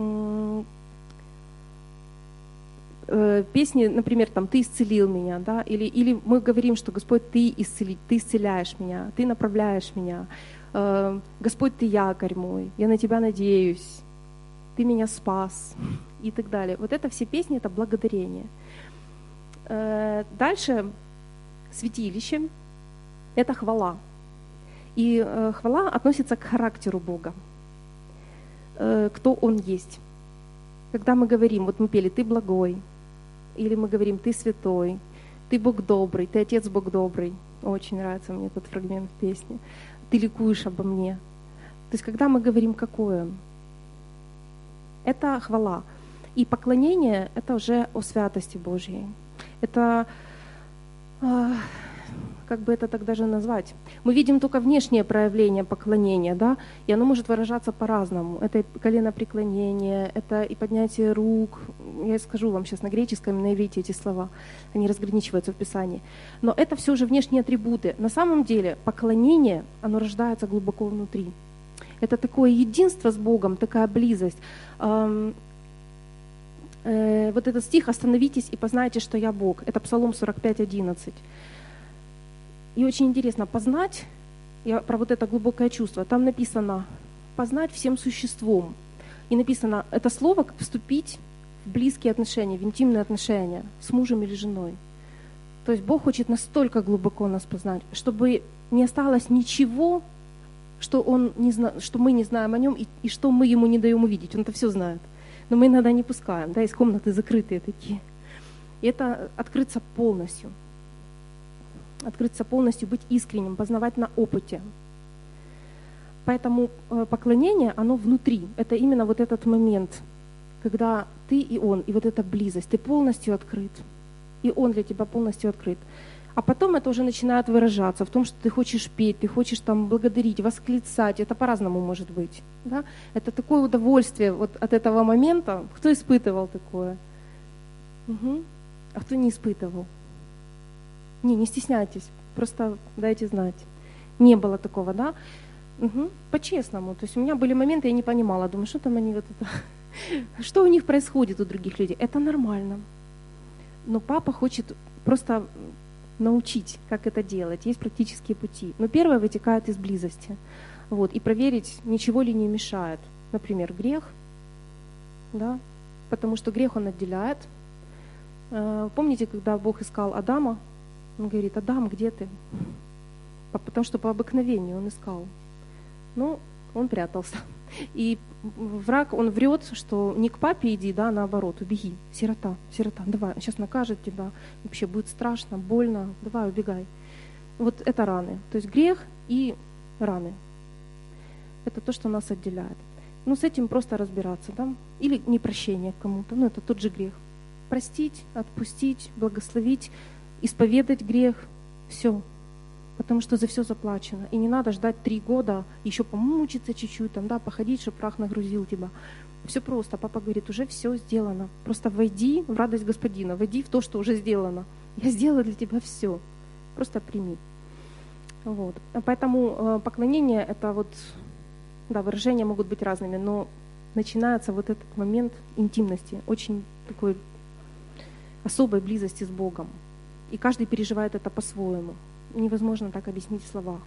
A: песни, например, там «Ты исцелил меня», да? Или мы говорим, что «Господь, Ты исцеляешь меня, Ты направляешь меня», «Господь, Ты якорь мой, я на Тебя надеюсь», «Ты меня спас» и так далее. Вот это все песни, это благодарение. Дальше святилище – это хвала. И хвала относится к характеру Бога, кто Он есть. Когда мы говорим, вот мы пели «Ты благой», или мы говорим «Ты святой», «Ты Бог добрый», «Ты Отец Бог добрый». Очень нравится мне этот фрагмент песни. «Ты ликуешь обо мне». То есть когда мы говорим «Какое?», это хвала. И поклонение – это уже о святости Божьей. Это, как бы это так даже назвать? Мы видим только внешнее проявление поклонения, да, и оно может выражаться по-разному. Это и коленопреклонение, это и поднятие рук. Я скажу вам сейчас на греческом, на иврите эти слова, они разграничиваются в Писании. Но это все уже внешние атрибуты. На самом деле поклонение, оно рождается глубоко внутри. Это такое единство с Богом, такая близость. Вот этот стих «Остановитесь и познайте, что я Бог». Это Псалом 45:11. И очень интересно познать, про вот это глубокое чувство, там написано «познать всем существом». И написано это слово, как вступить в близкие отношения, в интимные отношения с мужем или женой. То есть Бог хочет настолько глубоко нас познать, чтобы не осталось ничего, что мы не знаем о нем и что мы ему не даем увидеть. Он это все знает. Но мы иногда не пускаем, да, из комнаты закрытые такие. И это открыться полностью, быть искренним, познавать на опыте. Поэтому поклонение, оно внутри. Это именно вот этот момент, когда ты и он, и вот эта близость, ты полностью открыт, и он для тебя полностью открыт. А потом это уже начинает выражаться в том, что ты хочешь петь, ты хочешь там благодарить, восклицать. Это по-разному может быть. Да? Это такое удовольствие вот от этого момента. Кто испытывал такое? Угу. А кто не испытывал? Не стесняйтесь, просто дайте знать. Не было такого, да? Угу. По-честному. То есть у меня были моменты, я не понимала, думаю, что там они вот это... Что у них происходит у других людей? Это нормально. Но папа хочет просто научить, как это делать. Есть практические пути. Но первое вытекает из близости. Вот. И проверить, ничего ли не мешает. Например, грех, да? Потому что грех он отделяет. Помните, когда Бог искал Адама, он говорит: Адам, где ты? Потому что по обыкновению он искал. Ну, он прятался. И враг, он врет, что не к папе иди, да, а наоборот, убеги. Сирота, давай, сейчас накажет тебя, вообще будет страшно, больно, давай, убегай. Вот это раны. То есть грех и раны. Это то, что нас отделяет. Ну, с этим просто разбираться, да? Или непрощение кому-то, ну, это тот же грех. Простить, отпустить, благословить, исповедать грех, все. Потому что за все заплачено. И не надо ждать 3 года, еще помучиться чуть-чуть, там, да, походить, чтобы прах нагрузил тебя. Все просто. Папа говорит, уже все сделано. Просто войди в радость Господина, войди в то, что уже сделано. Я сделала для тебя все. Просто прими. Вот. Поэтому поклонение — это вот, да, выражения могут быть разными, но начинается вот этот момент интимности, очень такой особой близости с Богом. И каждый переживает это по-своему. Невозможно так объяснить в словах.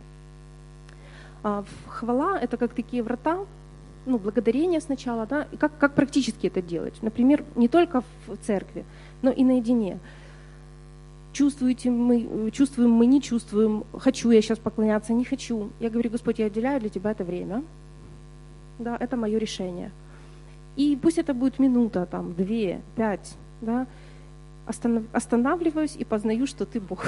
A: Хвала — это как такие врата, ну, благодарение сначала, да, и как практически это делать. Например, не только в церкви, но и наедине. Чувствуем мы, не чувствуем, хочу я сейчас поклоняться, не хочу. Я говорю: Господь, я отделяю для Тебя это время. Да, это мое решение. И пусть это будет минута, там, 2, 5, да, останавливаюсь и познаю, что Ты Бог.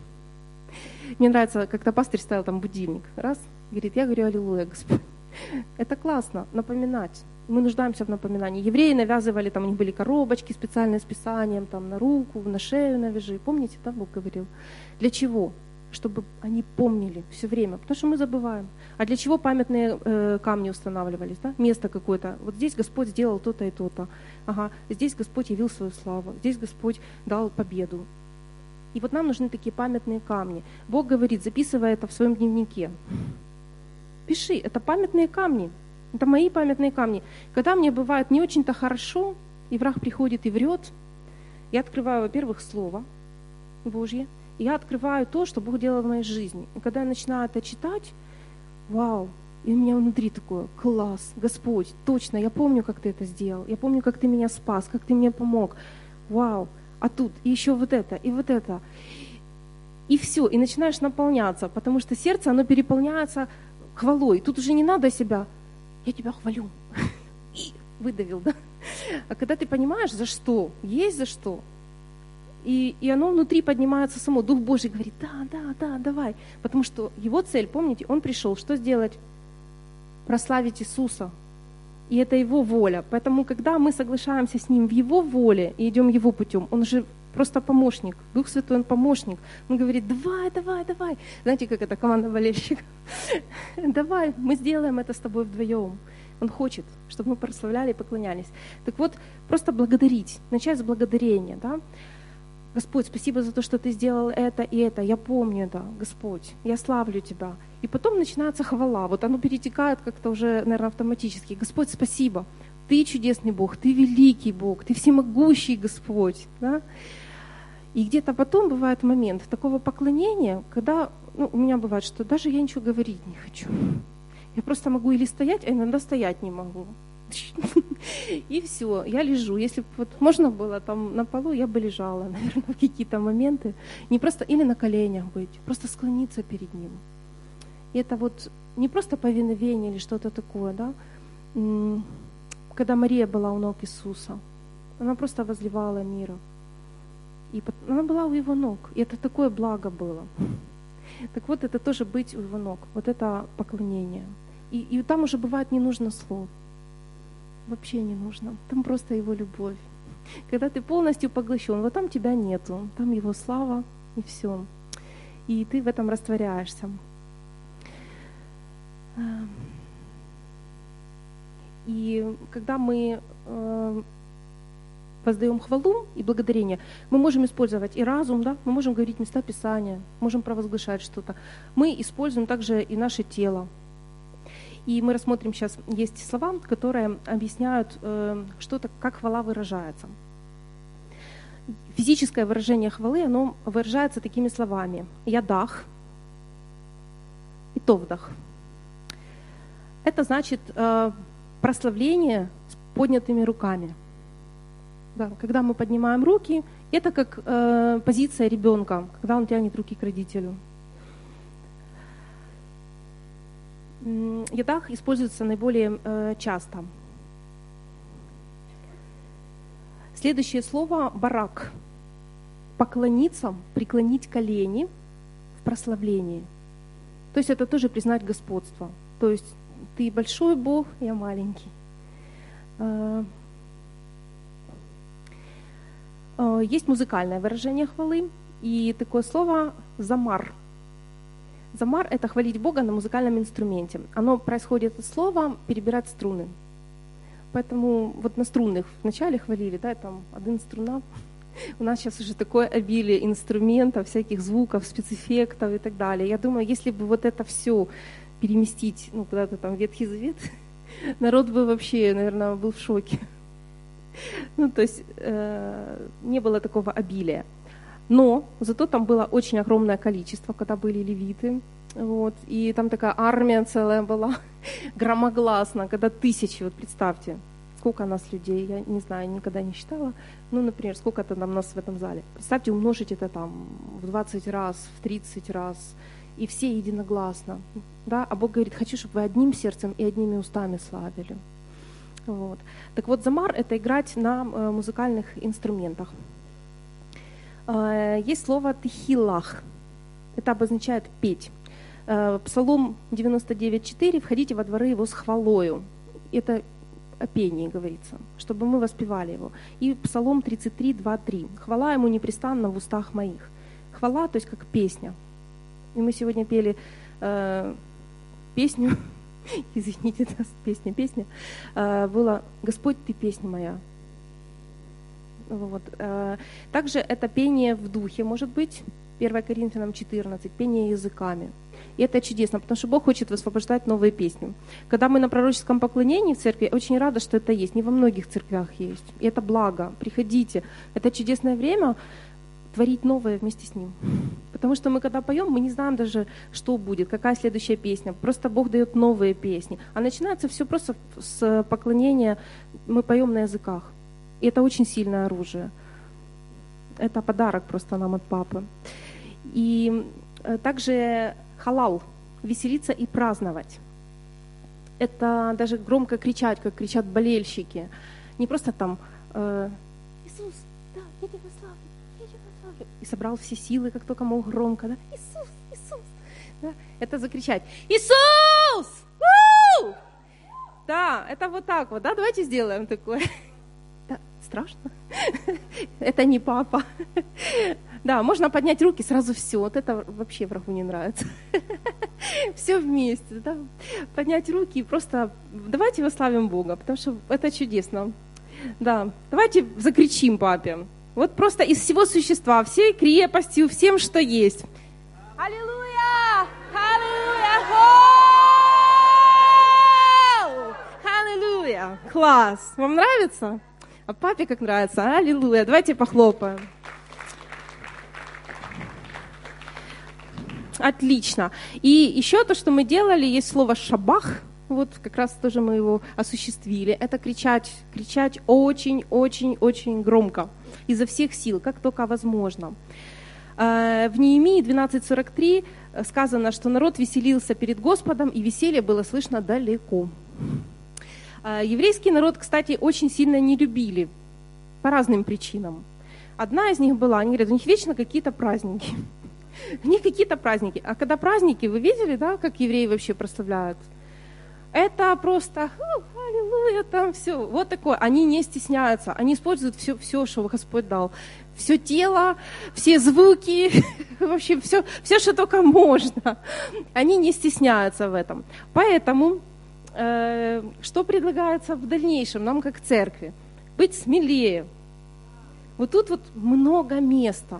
A: Мне нравится, как-то пастырь ставил там будильник. Раз, говорит, я говорю: аллилуйя, Господь. Это классно, напоминать. Мы нуждаемся в напоминании. Евреи навязывали, там у них были коробочки специальные с писанием, там на руку, на шею навяжи. Помните, да, Бог говорил? Для чего? Чтобы они помнили все время, потому что мы забываем. А для чего памятные камни устанавливались? Да? Место какое-то. Вот здесь Господь сделал то-то и то-то. Ага, здесь Господь явил свою славу, здесь Господь дал победу. И вот нам нужны такие памятные камни. Бог говорит, записывай это в своем дневнике. Пиши, это памятные камни. Это мои памятные камни. Когда мне бывает не очень-то хорошо, и враг приходит и врет, я открываю, во-первых, Слово Божье, и я открываю то, что Бог делал в моей жизни. И когда я начинаю это читать, вау, и у меня внутри такое: класс, Господь, точно, я помню, как Ты это сделал, я помню, как Ты меня спас, как Ты мне помог. Вау, а тут и еще вот это, и вот это. И все, и начинаешь наполняться, потому что сердце, оно переполняется хвалой. Тут уже не надо себя: я тебя хвалю. И выдавил, да? А когда ты понимаешь, за что, есть за что, и оно внутри поднимается само. Дух Божий говорит: да, давай. Потому что его цель, помните, он пришел, что сделать? Прославить Иисуса. И это его воля. Поэтому, когда мы соглашаемся с ним в его воле и идем его путем, он же просто помощник. Дух Святой, он помощник. Он говорит: давай. Знаете, как это команда болельщиков? Давай, мы сделаем это с тобой вдвоем. Он хочет, чтобы мы прославляли и поклонялись. Так вот, просто благодарить, начать с благодарения, да? Господь, спасибо за то, что Ты сделал это и это. Я помню это, Господь. Я славлю Тебя. И потом начинается хвала. Вот оно перетекает как-то уже, наверное, автоматически. Господь, спасибо. Ты чудесный Бог, Ты великий Бог, Ты всемогущий Господь. Да? И где-то потом бывает момент такого поклонения, когда, у меня бывает, что даже я ничего говорить не хочу. Я просто могу или стоять, а иногда стоять не могу. И все, я лежу. Если бы вот можно было там на полу, я бы лежала, наверное, в какие-то моменты. Не просто, или на коленях быть, просто склониться перед Ним. И это вот не просто повиновение или что-то такое, да. Когда Мария была у ног Иисуса, она просто возливала мира. И она была у Его ног. И это такое благо было. Так вот, это тоже быть у Его ног. Вот это поклонение. И там уже бывает не нужно слов. Вообще не нужно. Там просто Его любовь. Когда ты полностью поглощен, вот там тебя нету. Там Его слава и все. И ты в этом растворяешься. И когда мы воздаем хвалу и благодарение, мы можем использовать и разум, да? Мы можем говорить места Писания, можем провозглашать что-то. Мы используем также и наше тело. И мы рассмотрим сейчас, есть слова, которые объясняют, что-то, как хвала выражается. физическое выражение хвалы, оно выражается такими словами: ядах и товдах. Это значит прославление с поднятыми руками. Да, когда мы поднимаем руки, это как позиция ребенка, когда он тянет руки к родителю. Ядах используется наиболее часто. Следующее слово барак. Поклониться, преклонить колени в прославлении. То есть это тоже признать господство. То есть ты большой Бог, я маленький. Есть музыкальное выражение хвалы, и такое слово «замар». Замар — это хвалить Бога на музыкальном инструменте. Оно происходит от слова «перебирать струны». Поэтому вот на струнных вначале хвалили, да, там один струна. У нас сейчас уже такое обилие инструментов, всяких звуков, спецэффектов и так далее. Я думаю, если бы вот это все переместить, куда-то там в Ветхий Завет, народ бы вообще, наверное, был в шоке. То есть не было такого обилия. Но зато там было очень огромное количество, когда были левиты. Вот, и там такая армия целая была, громогласно, когда тысячи, вот представьте, сколько нас людей, я не знаю, никогда не считала, например, сколько-то там нас в этом зале. Представьте, умножить это там в 20 раз, в 30 раз, и все единогласно. Да? А Бог говорит: хочу, чтобы вы одним сердцем и одними устами славили. Вот. Так вот, замар — это играть на музыкальных инструментах. Есть слово «тихилах». Это обозначает «петь». Псалом 99:4: «Входите во дворы его с хвалою». Это о пении говорится, чтобы мы воспевали его. И Псалом 33:2-3: «Хвала ему непрестанно в устах моих». Хвала, то есть как песня. И мы сегодня пели песню, извините, это песня, была «Господь, ты песня моя». Вот. Также это пение в духе, может быть, 1 Коринфянам 14, пение языками. И это чудесно, потому что Бог хочет высвобождать новые песни. Когда мы на пророческом поклонении в церкви, я очень рада, что это есть. Не во многих церквях есть. И это благо. Приходите. Это чудесное время творить новое вместе с Ним. Потому что мы, когда поем, мы не знаем даже, что будет, какая следующая песня. Просто Бог дает новые песни. А начинается все просто с поклонения. Мы поем на языках. И это очень сильное оружие. Это подарок просто нам от Папы. И также халал, веселиться и праздновать. Это даже громко кричать, как кричат болельщики. Не просто там «Иисус, да, я тебя славлю, я тебя славлю». И собрал все силы, как только мог, громко. Да? «Иисус, Иисус». Да? Это закричать «Иисус! У-у-у!» Да, это вот так вот. Да? Давайте сделаем такое. Да, страшно. Это не Папа. Да, можно поднять руки, сразу все. Вот это вообще врагу не нравится. Все вместе, да. Поднять руки и просто давайте восславим Бога, потому что это чудесно. Да, давайте закричим Папе. Вот просто из всего существа, всей крепостью, всем, что есть. Аллилуйя! Аллилуйя! Аллилуйя! Класс! Вам нравится? А Папе как нравится? Аллилуйя! Давайте похлопаем. Отлично. И еще то, что мы делали, есть слово «шабах». Вот как раз тоже мы его осуществили. Это кричать очень-очень-очень громко, изо всех сил, как только возможно. В Неемии 12:43 сказано, что народ веселился перед Господом, и веселье было слышно далеко. Еврейский народ, кстати, очень сильно не любили по разным причинам. Одна из них была, они говорят, у них вечно какие-то праздники. У них какие-то праздники. А когда праздники, вы видели, да, как евреи вообще прославляют? Это просто аллилуйя, там все. Вот такое. Они не стесняются. Они используют все, что Господь дал. Все тело, все звуки, вообще все, что только можно. Они не стесняются в этом. Поэтому, что предлагается в дальнейшем нам, как церкви? Быть смелее. Вот тут вот много места.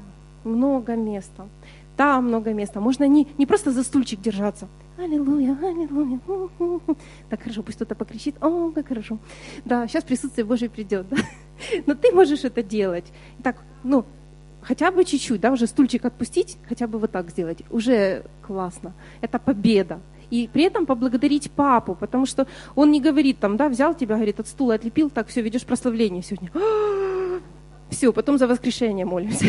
A: Да, много места. Можно не просто за стульчик держаться. Аллилуйя, аллилуйя. Так хорошо, пусть кто-то покричит. О, как хорошо. Да, сейчас присутствие Божие придет. Да? Но ты можешь это делать. Так, хотя бы чуть-чуть, да, уже стульчик отпустить, хотя бы вот так сделать. Уже классно. Это победа. И при этом поблагодарить папу, потому что он не говорит там, да, взял тебя, говорит, от стула отлепил, так, все, ведешь прославление сегодня. Все, потом за воскрешение молимся.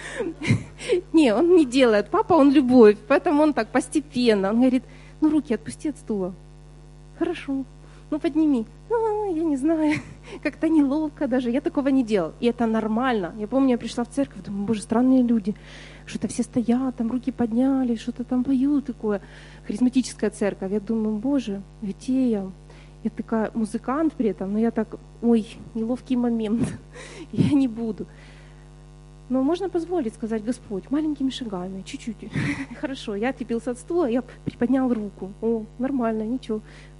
A: Не, он не делает. Папа, он любовь, поэтому он так постепенно. Он говорит, руки отпусти от стула. Хорошо, подними. Я не знаю, как-то неловко даже. Я такого не делал. И это нормально. Я помню, я пришла в церковь, думаю, боже, странные люди. Что-то все стоят, там руки подняли, что-то там поют такое. Харизматическая церковь. Я думаю, боже, ведь я такая музыкант при этом, но я так, неловкий момент. Я не буду. Но можно позволить сказать, Господь, маленькими шагами, чуть-чуть. Хорошо, я отлепился от стула, я приподнял руку. Нормально, ничего.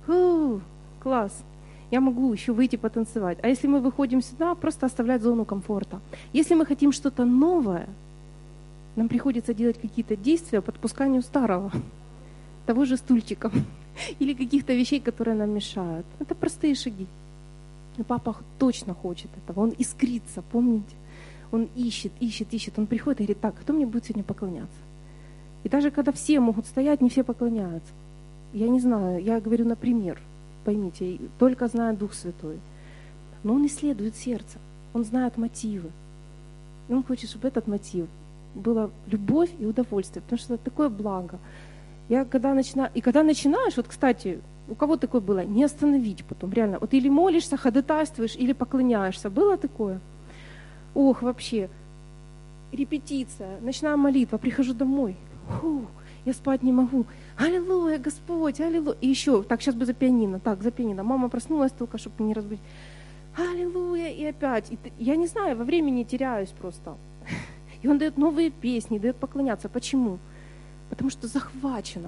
A: Класс. Я могу еще выйти потанцевать. А если мы выходим сюда, просто оставлять зону комфорта. Если мы хотим что-то новое, нам приходится делать какие-то действия по отпусканию старого, того же стульчика или каких-то вещей, которые нам мешают. Это простые шаги. И папа точно хочет этого. Он искрится, помните? Он ищет. Он приходит и говорит, так, кто мне будет сегодня поклоняться? И даже когда все могут стоять, не все поклоняются. Я не знаю, я говорю например, поймите, только знает Дух Святой. Но он исследует сердце, он знает мотивы. И он хочет, чтобы этот мотив была любовь и удовольствие, потому что это такое благо. Когда начинаешь, кстати, у кого такое было, не остановить потом, реально. Или молишься, ходатайствуешь, или поклоняешься. Было такое? Вообще. Репетиция, ночная молитва, прихожу домой. Я спать не могу. Аллилуйя, Господь, аллилуйя. И еще, так, сейчас бы за пианино. Мама проснулась только, чтобы не разбудить. Аллилуйя, и опять. Я не знаю, во времени теряюсь просто. И он дает новые песни, дает поклоняться. Почему? Потому что захвачено.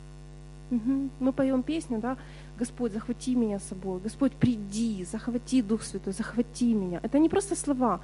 A: Мы поем песню, да, Господь, захвати меня собой, Господь, приди, захвати Дух Святой, захвати меня. Это не просто слова.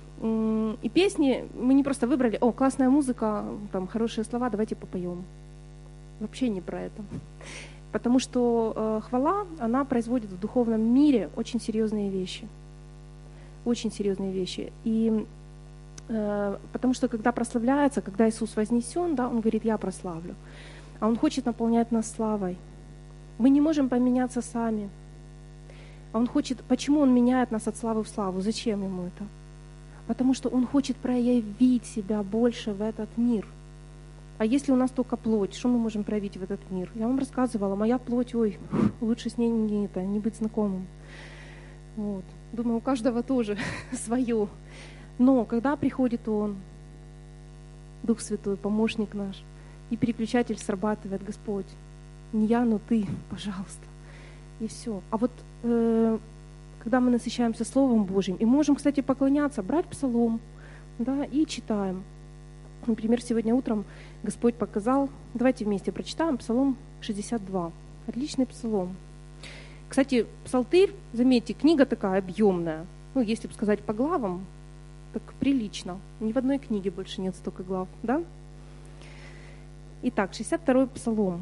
A: И песни мы не просто выбрали, классная музыка, там хорошие слова, давайте попоем. Вообще не про это. Потому что хвала, она производит в духовном мире очень серьезные вещи. Очень серьезные вещи. И потому что когда прославляется, когда Иисус вознесен, да, Он говорит, я прославлю. А Он хочет наполнять нас славой. Мы не можем поменяться сами. А Он хочет, почему Он меняет нас от славы в славу? Зачем Ему это? Потому что Он хочет проявить себя больше в этот мир. А если у нас только плоть, что мы можем проявить в этот мир? Я вам рассказывала, моя плоть, лучше с ней не быть знакомым. Думаю, у каждого тоже свое. Но когда приходит Он, Дух Святой, помощник наш, и переключатель срабатывает, Господь, не я, но Ты, пожалуйста. И все. А когда мы насыщаемся Словом Божьим, и можем, кстати, поклоняться, брать псалом, да, и читаем. Например, сегодня утром Господь показал, давайте вместе прочитаем Псалом 62. Отличный псалом. Кстати, псалтырь, заметьте, книга такая объемная. Если бы сказать по главам, так прилично. Ни в одной книге больше нет столько глав, да? Итак, 62-й псалом.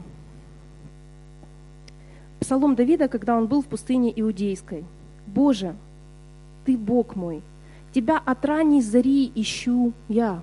A: Псалом Давида, когда он был в пустыне Иудейской. «Боже, Ты Бог мой, Тебя от ранней зари ищу я.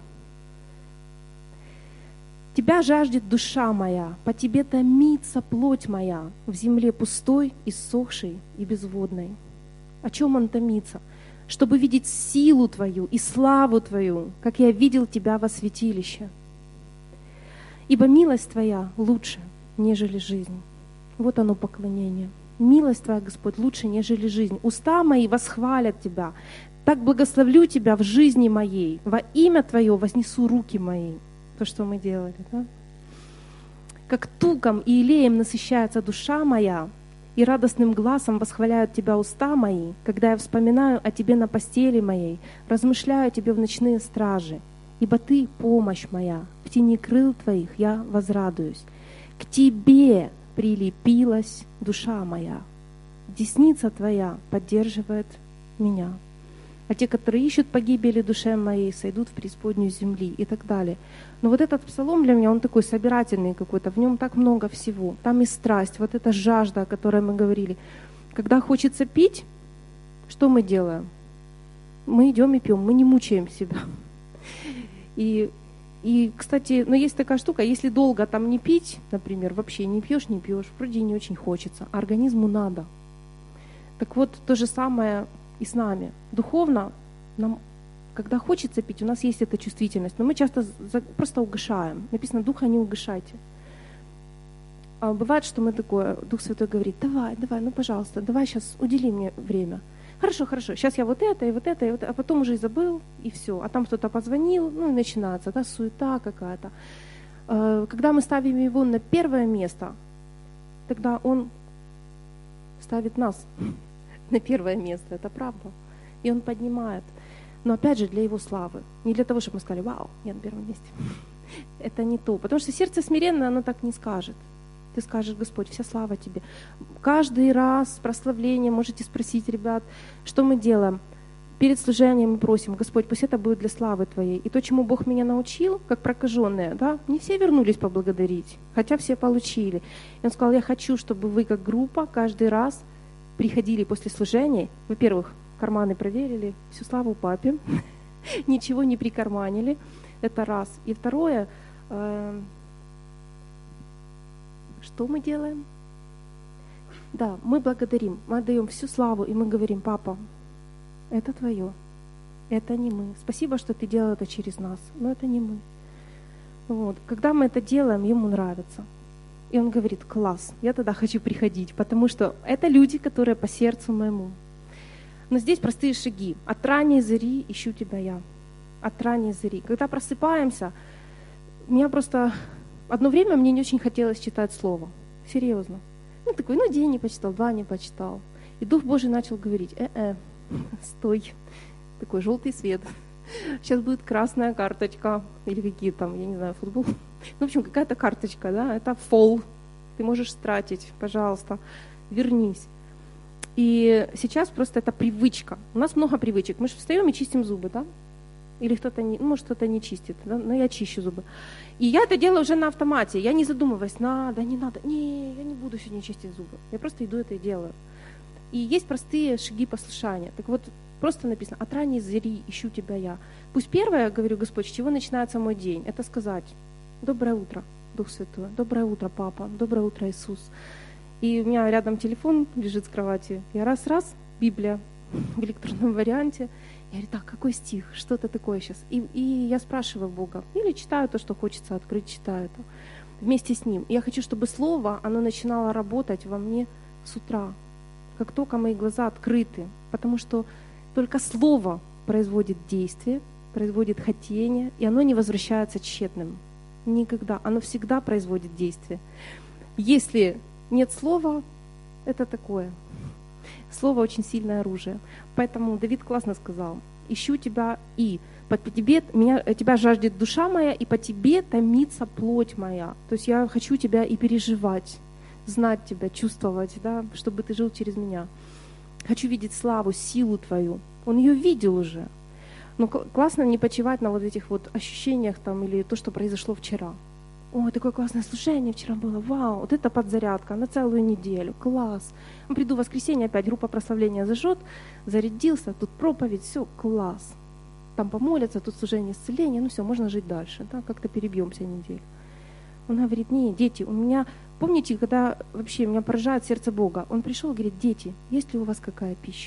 A: Тебя жаждет душа моя, по Тебе томится плоть моя в земле пустой, иссохшей и безводной». О чем он томится? Чтобы видеть силу Твою и славу Твою, как я видел Тебя во святилище. Ибо милость Твоя лучше, нежели жизнь. Вот оно поклонение. Милость Твоя, Господь, лучше, нежели жизнь. Уста мои восхвалят Тебя. Так благословлю Тебя в жизни моей. Во имя Твое вознесу руки мои. То, что мы делали, да? Как туком и илеем насыщается душа моя, и радостным гласом восхваляют Тебя уста мои, когда я вспоминаю о Тебе на постели моей, размышляю о Тебе в ночные стражи. Ибо Ты помощь моя, в тени крыл Твоих я возрадуюсь. К Тебе прилепилась душа моя, десница Твоя поддерживает меня. А те, которые ищут погибели душе моей, сойдут в преисподнюю земли и так далее. Но вот этот псалом для меня, он такой собирательный какой-то, в нем так много всего. Там и страсть, вот эта жажда, о которой мы говорили. Когда хочется пить, что мы делаем? мы идем и пьем, мы не мучаем себя. И, кстати, есть такая штука, если долго там не пить, например, вообще не пьешь, вроде не очень хочется, а организму надо. Так вот, то же самое и с нами. Духовно нам, когда хочется пить, у нас есть эта чувствительность, но мы часто просто угашаем. Написано, духа не угашайте. А бывает, что мы такое, Дух Святой говорит, давай, пожалуйста, давай сейчас удели мне время. Хорошо, сейчас я вот это, а потом уже и забыл, и все. А там кто-то позвонил, и начинается, суета какая-то. Когда мы ставим его на первое место, тогда он ставит нас на первое место, это правда. И он поднимает. Но опять же, для его славы. Не для того, чтобы мы сказали, вау, я на первом месте. Это не то. Потому что сердце смиренное, оно так не скажет. Ты скажешь, Господь, вся слава Тебе. Каждый раз прославление, можете спросить, ребят, что мы делаем? Перед служением мы просим, Господь, пусть это будет для славы Твоей. И то, чему Бог меня научил, как прокаженные, не все вернулись поблагодарить, хотя все получили. И Он сказал, я хочу, чтобы вы как группа каждый раз приходили после служения. Во-первых, карманы проверили, всю славу Папе, ничего не прикарманили. Это раз. И второе, что мы делаем? Да, мы благодарим, мы отдаем всю славу, и мы говорим, Папа, это Твое, это не мы. Спасибо, что Ты делал это через нас, но это не мы. Вот. Когда мы это делаем, Ему нравится. И Он говорит, класс, я тогда хочу приходить, потому что это люди, которые по сердцу моему. Но здесь простые шаги. От ранней зари ищу Тебя я. От ранней зари. Когда просыпаемся, меня просто... Одно время мне не очень хотелось читать Слово. Серьезно. День не почитал, 2 не почитал. И Дух Божий начал говорить, стой. Такой желтый свет. Сейчас будет красная карточка. Или какие там, я не знаю, футбол. В общем, какая-то карточка, это фол. Ты можешь тратить, пожалуйста, вернись. И сейчас просто это привычка. У нас много привычек. Мы же встаем и чистим зубы, да? Или кто-то, может, кто-то не чистит, но я чищу зубы. И я это делаю уже на автомате. Я не задумываюсь, надо, не надо. Не, я не буду сегодня чистить зубы. Я просто иду это и делаю. И есть простые шаги послушания. Так вот, просто написано, от ранней зари ищу Тебя я. Пусть первое, говорю, Господь, с чего начинается мой день, это сказать, доброе утро, Дух Святой, доброе утро, Папа, доброе утро, Иисус. И у меня рядом телефон лежит с кровати. Я раз, Библия в электронном варианте. Я говорю, так, какой стих, что это такое сейчас? И я спрашиваю Бога, или читаю то, что хочется открыть, читаю это вместе с Ним. И я хочу, чтобы Слово, оно начинало работать во мне с утра, как только мои глаза открыты, потому что только Слово производит действие, производит хотение, и оно не возвращается тщетным. Никогда. Оно всегда производит действие. Если нет Слова, это такое. Слово очень сильное оружие. Поэтому Давид классно сказал, ищу Тебя и по тебе, Тебя жаждет душа моя, и по Тебе томится плоть моя. То есть я хочу Тебя и переживать, знать Тебя, чувствовать, чтобы Ты жил через меня. Хочу видеть славу, силу Твою. Он ее видел уже. Но классно не почивать на вот этих вот ощущениях или то, что произошло вчера. Ой, такое классное служение вчера было, вау, вот это подзарядка на целую неделю, класс. Приду в воскресенье, опять группа прославления зажжет, зарядился, тут проповедь, все, класс. Там помолятся, тут служение исцеления, все, можно жить дальше, как-то перебьемся неделю. Он говорит, не, дети, у меня, помните, когда вообще меня поражает сердце Бога, он пришел и говорит, дети, есть ли у вас какая пища?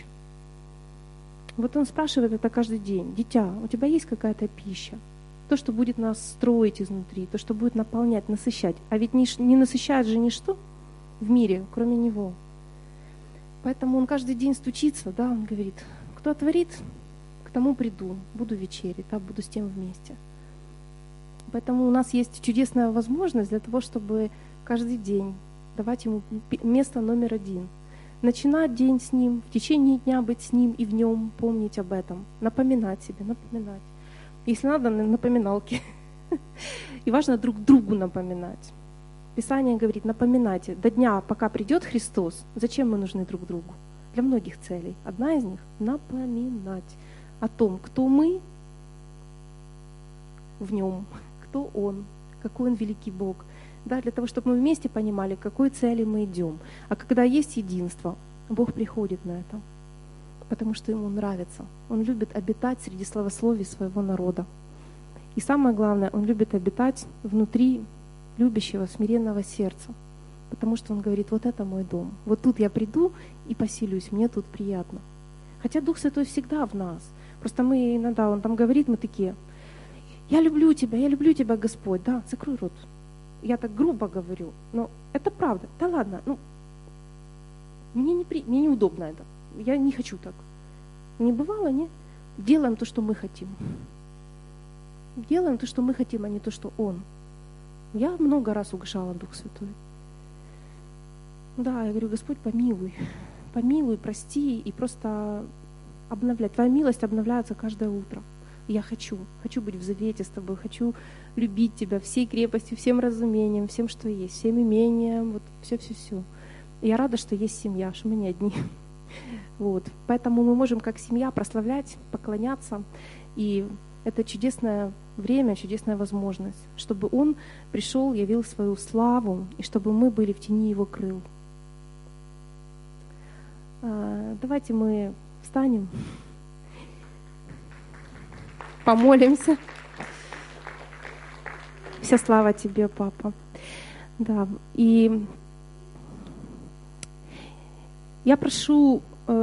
A: Вот он спрашивает это каждый день, дитя, у тебя есть какая-то пища? То, что будет нас строить изнутри, то, что будет наполнять, насыщать. А ведь не насыщает же ничто в мире, кроме Него. Поэтому он каждый день стучится, он говорит, кто отворит, к тому приду, буду вечерить, буду с тем вместе. Поэтому у нас есть чудесная возможность для того, чтобы каждый день давать Ему место номер 1. Начинать день с Ним, в течение дня быть с Ним и в Нем помнить об этом, напоминать себе, напоминать. Если надо, на напоминалки. И важно друг другу напоминать. Писание говорит, напоминайте до дня, пока придет Христос. Зачем мы нужны друг другу? Для многих целей. Одна из них — напоминать о том, кто мы в Нем, кто Он, какой Он великий Бог. Для того, чтобы мы вместе понимали, к какой цели мы идем. А когда есть единство, Бог приходит на это. потому что Ему нравится. Он любит обитать среди славословий своего народа. И самое главное, Он любит обитать внутри любящего, смиренного сердца, потому что Он говорит: вот это мой дом, вот тут я приду и поселюсь, мне тут приятно. Хотя Дух Святой всегда в нас. Просто мы иногда, Он там говорит, мы такие: я люблю тебя, Господь. Да, закрой рот. Я так грубо говорю, но это правда. Да ладно, мне неудобно это. Я не хочу так. Не бывало, не? Делаем то, что мы хотим. Делаем то, что мы хотим, а не то, что Он. Я много раз угошала Дух Святой. Да, я говорю: Господь, помилуй, прости, и просто обновлять. Твоя милость обновляется каждое утро. И я хочу быть в завете с Тобой, хочу любить Тебя всей крепостью, всем разумением, всем, что есть, всем имением, вот все. И я рада, что есть семья, что мы не одни. Вот. Поэтому мы можем как семья прославлять, поклоняться. И это чудесное время, чудесная возможность, чтобы Он пришел, явил свою славу, и чтобы мы были в тени Его крыл. Давайте мы встанем, помолимся. Вся слава Тебе, Папа. Да, и я прошу,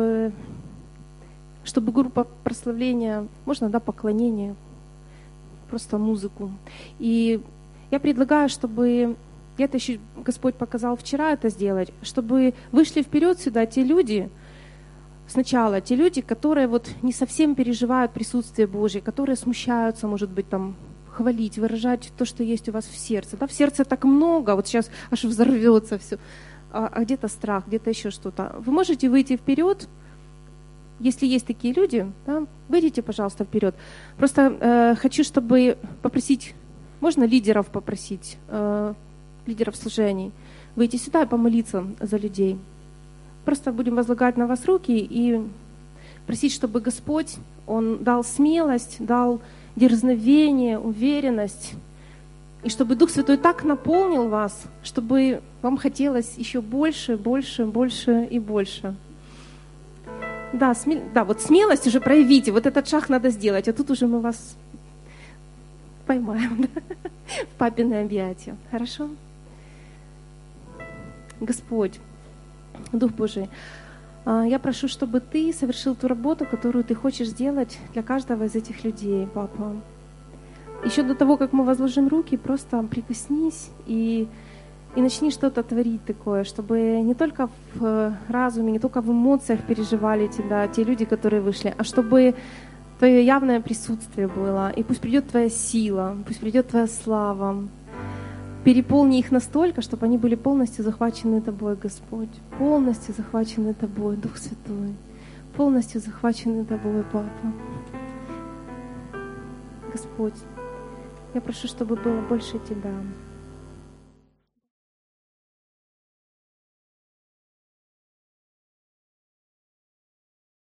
A: чтобы группа прославления, можно, да, поклонение, просто музыку. И я предлагаю, чтобы, это еще Господь показал вчера это сделать, чтобы вышли вперед сюда те люди, сначала те люди, которые вот не совсем переживают присутствие Божье, которые смущаются, может быть, там, хвалить, выражать то, что есть у вас в сердце. Да, в сердце так много, вот сейчас аж взорвется все. А где-то страх, где-то еще что-то. Вы можете выйти вперед, если есть такие люди, да, выйдите, пожалуйста, вперед. Просто хочу, чтобы попросить, можно лидеров попросить, лидеров служений, выйти сюда и помолиться за людей. Просто будем возлагать на вас руки и просить, чтобы Господь, Он дал смелость, дал дерзновение, уверенность, и чтобы Дух Святой так наполнил вас, чтобы вам хотелось еще больше, больше, больше и больше. Да, вот смелость уже проявите, вот этот шаг надо сделать, а тут уже мы вас поймаем, да? В папины объятия. Хорошо? Господь, Дух Божий, я прошу, чтобы Ты совершил ту работу, которую Ты хочешь сделать для каждого из этих людей, Папа. Еще до того, как мы возложим руки, просто прикоснись и начни что-то творить такое, чтобы не только в разуме, не только в эмоциях переживали Тебя те люди, которые вышли, а чтобы Твое явное присутствие было. И пусть придет Твоя сила, пусть придет Твоя слава. Переполни их настолько, чтобы они были полностью захвачены Тобой, Господь. Полностью захвачены Тобой, Дух Святой. Полностью захвачены Тобой, Папа. Господь, я прошу, чтобы было больше Тебя.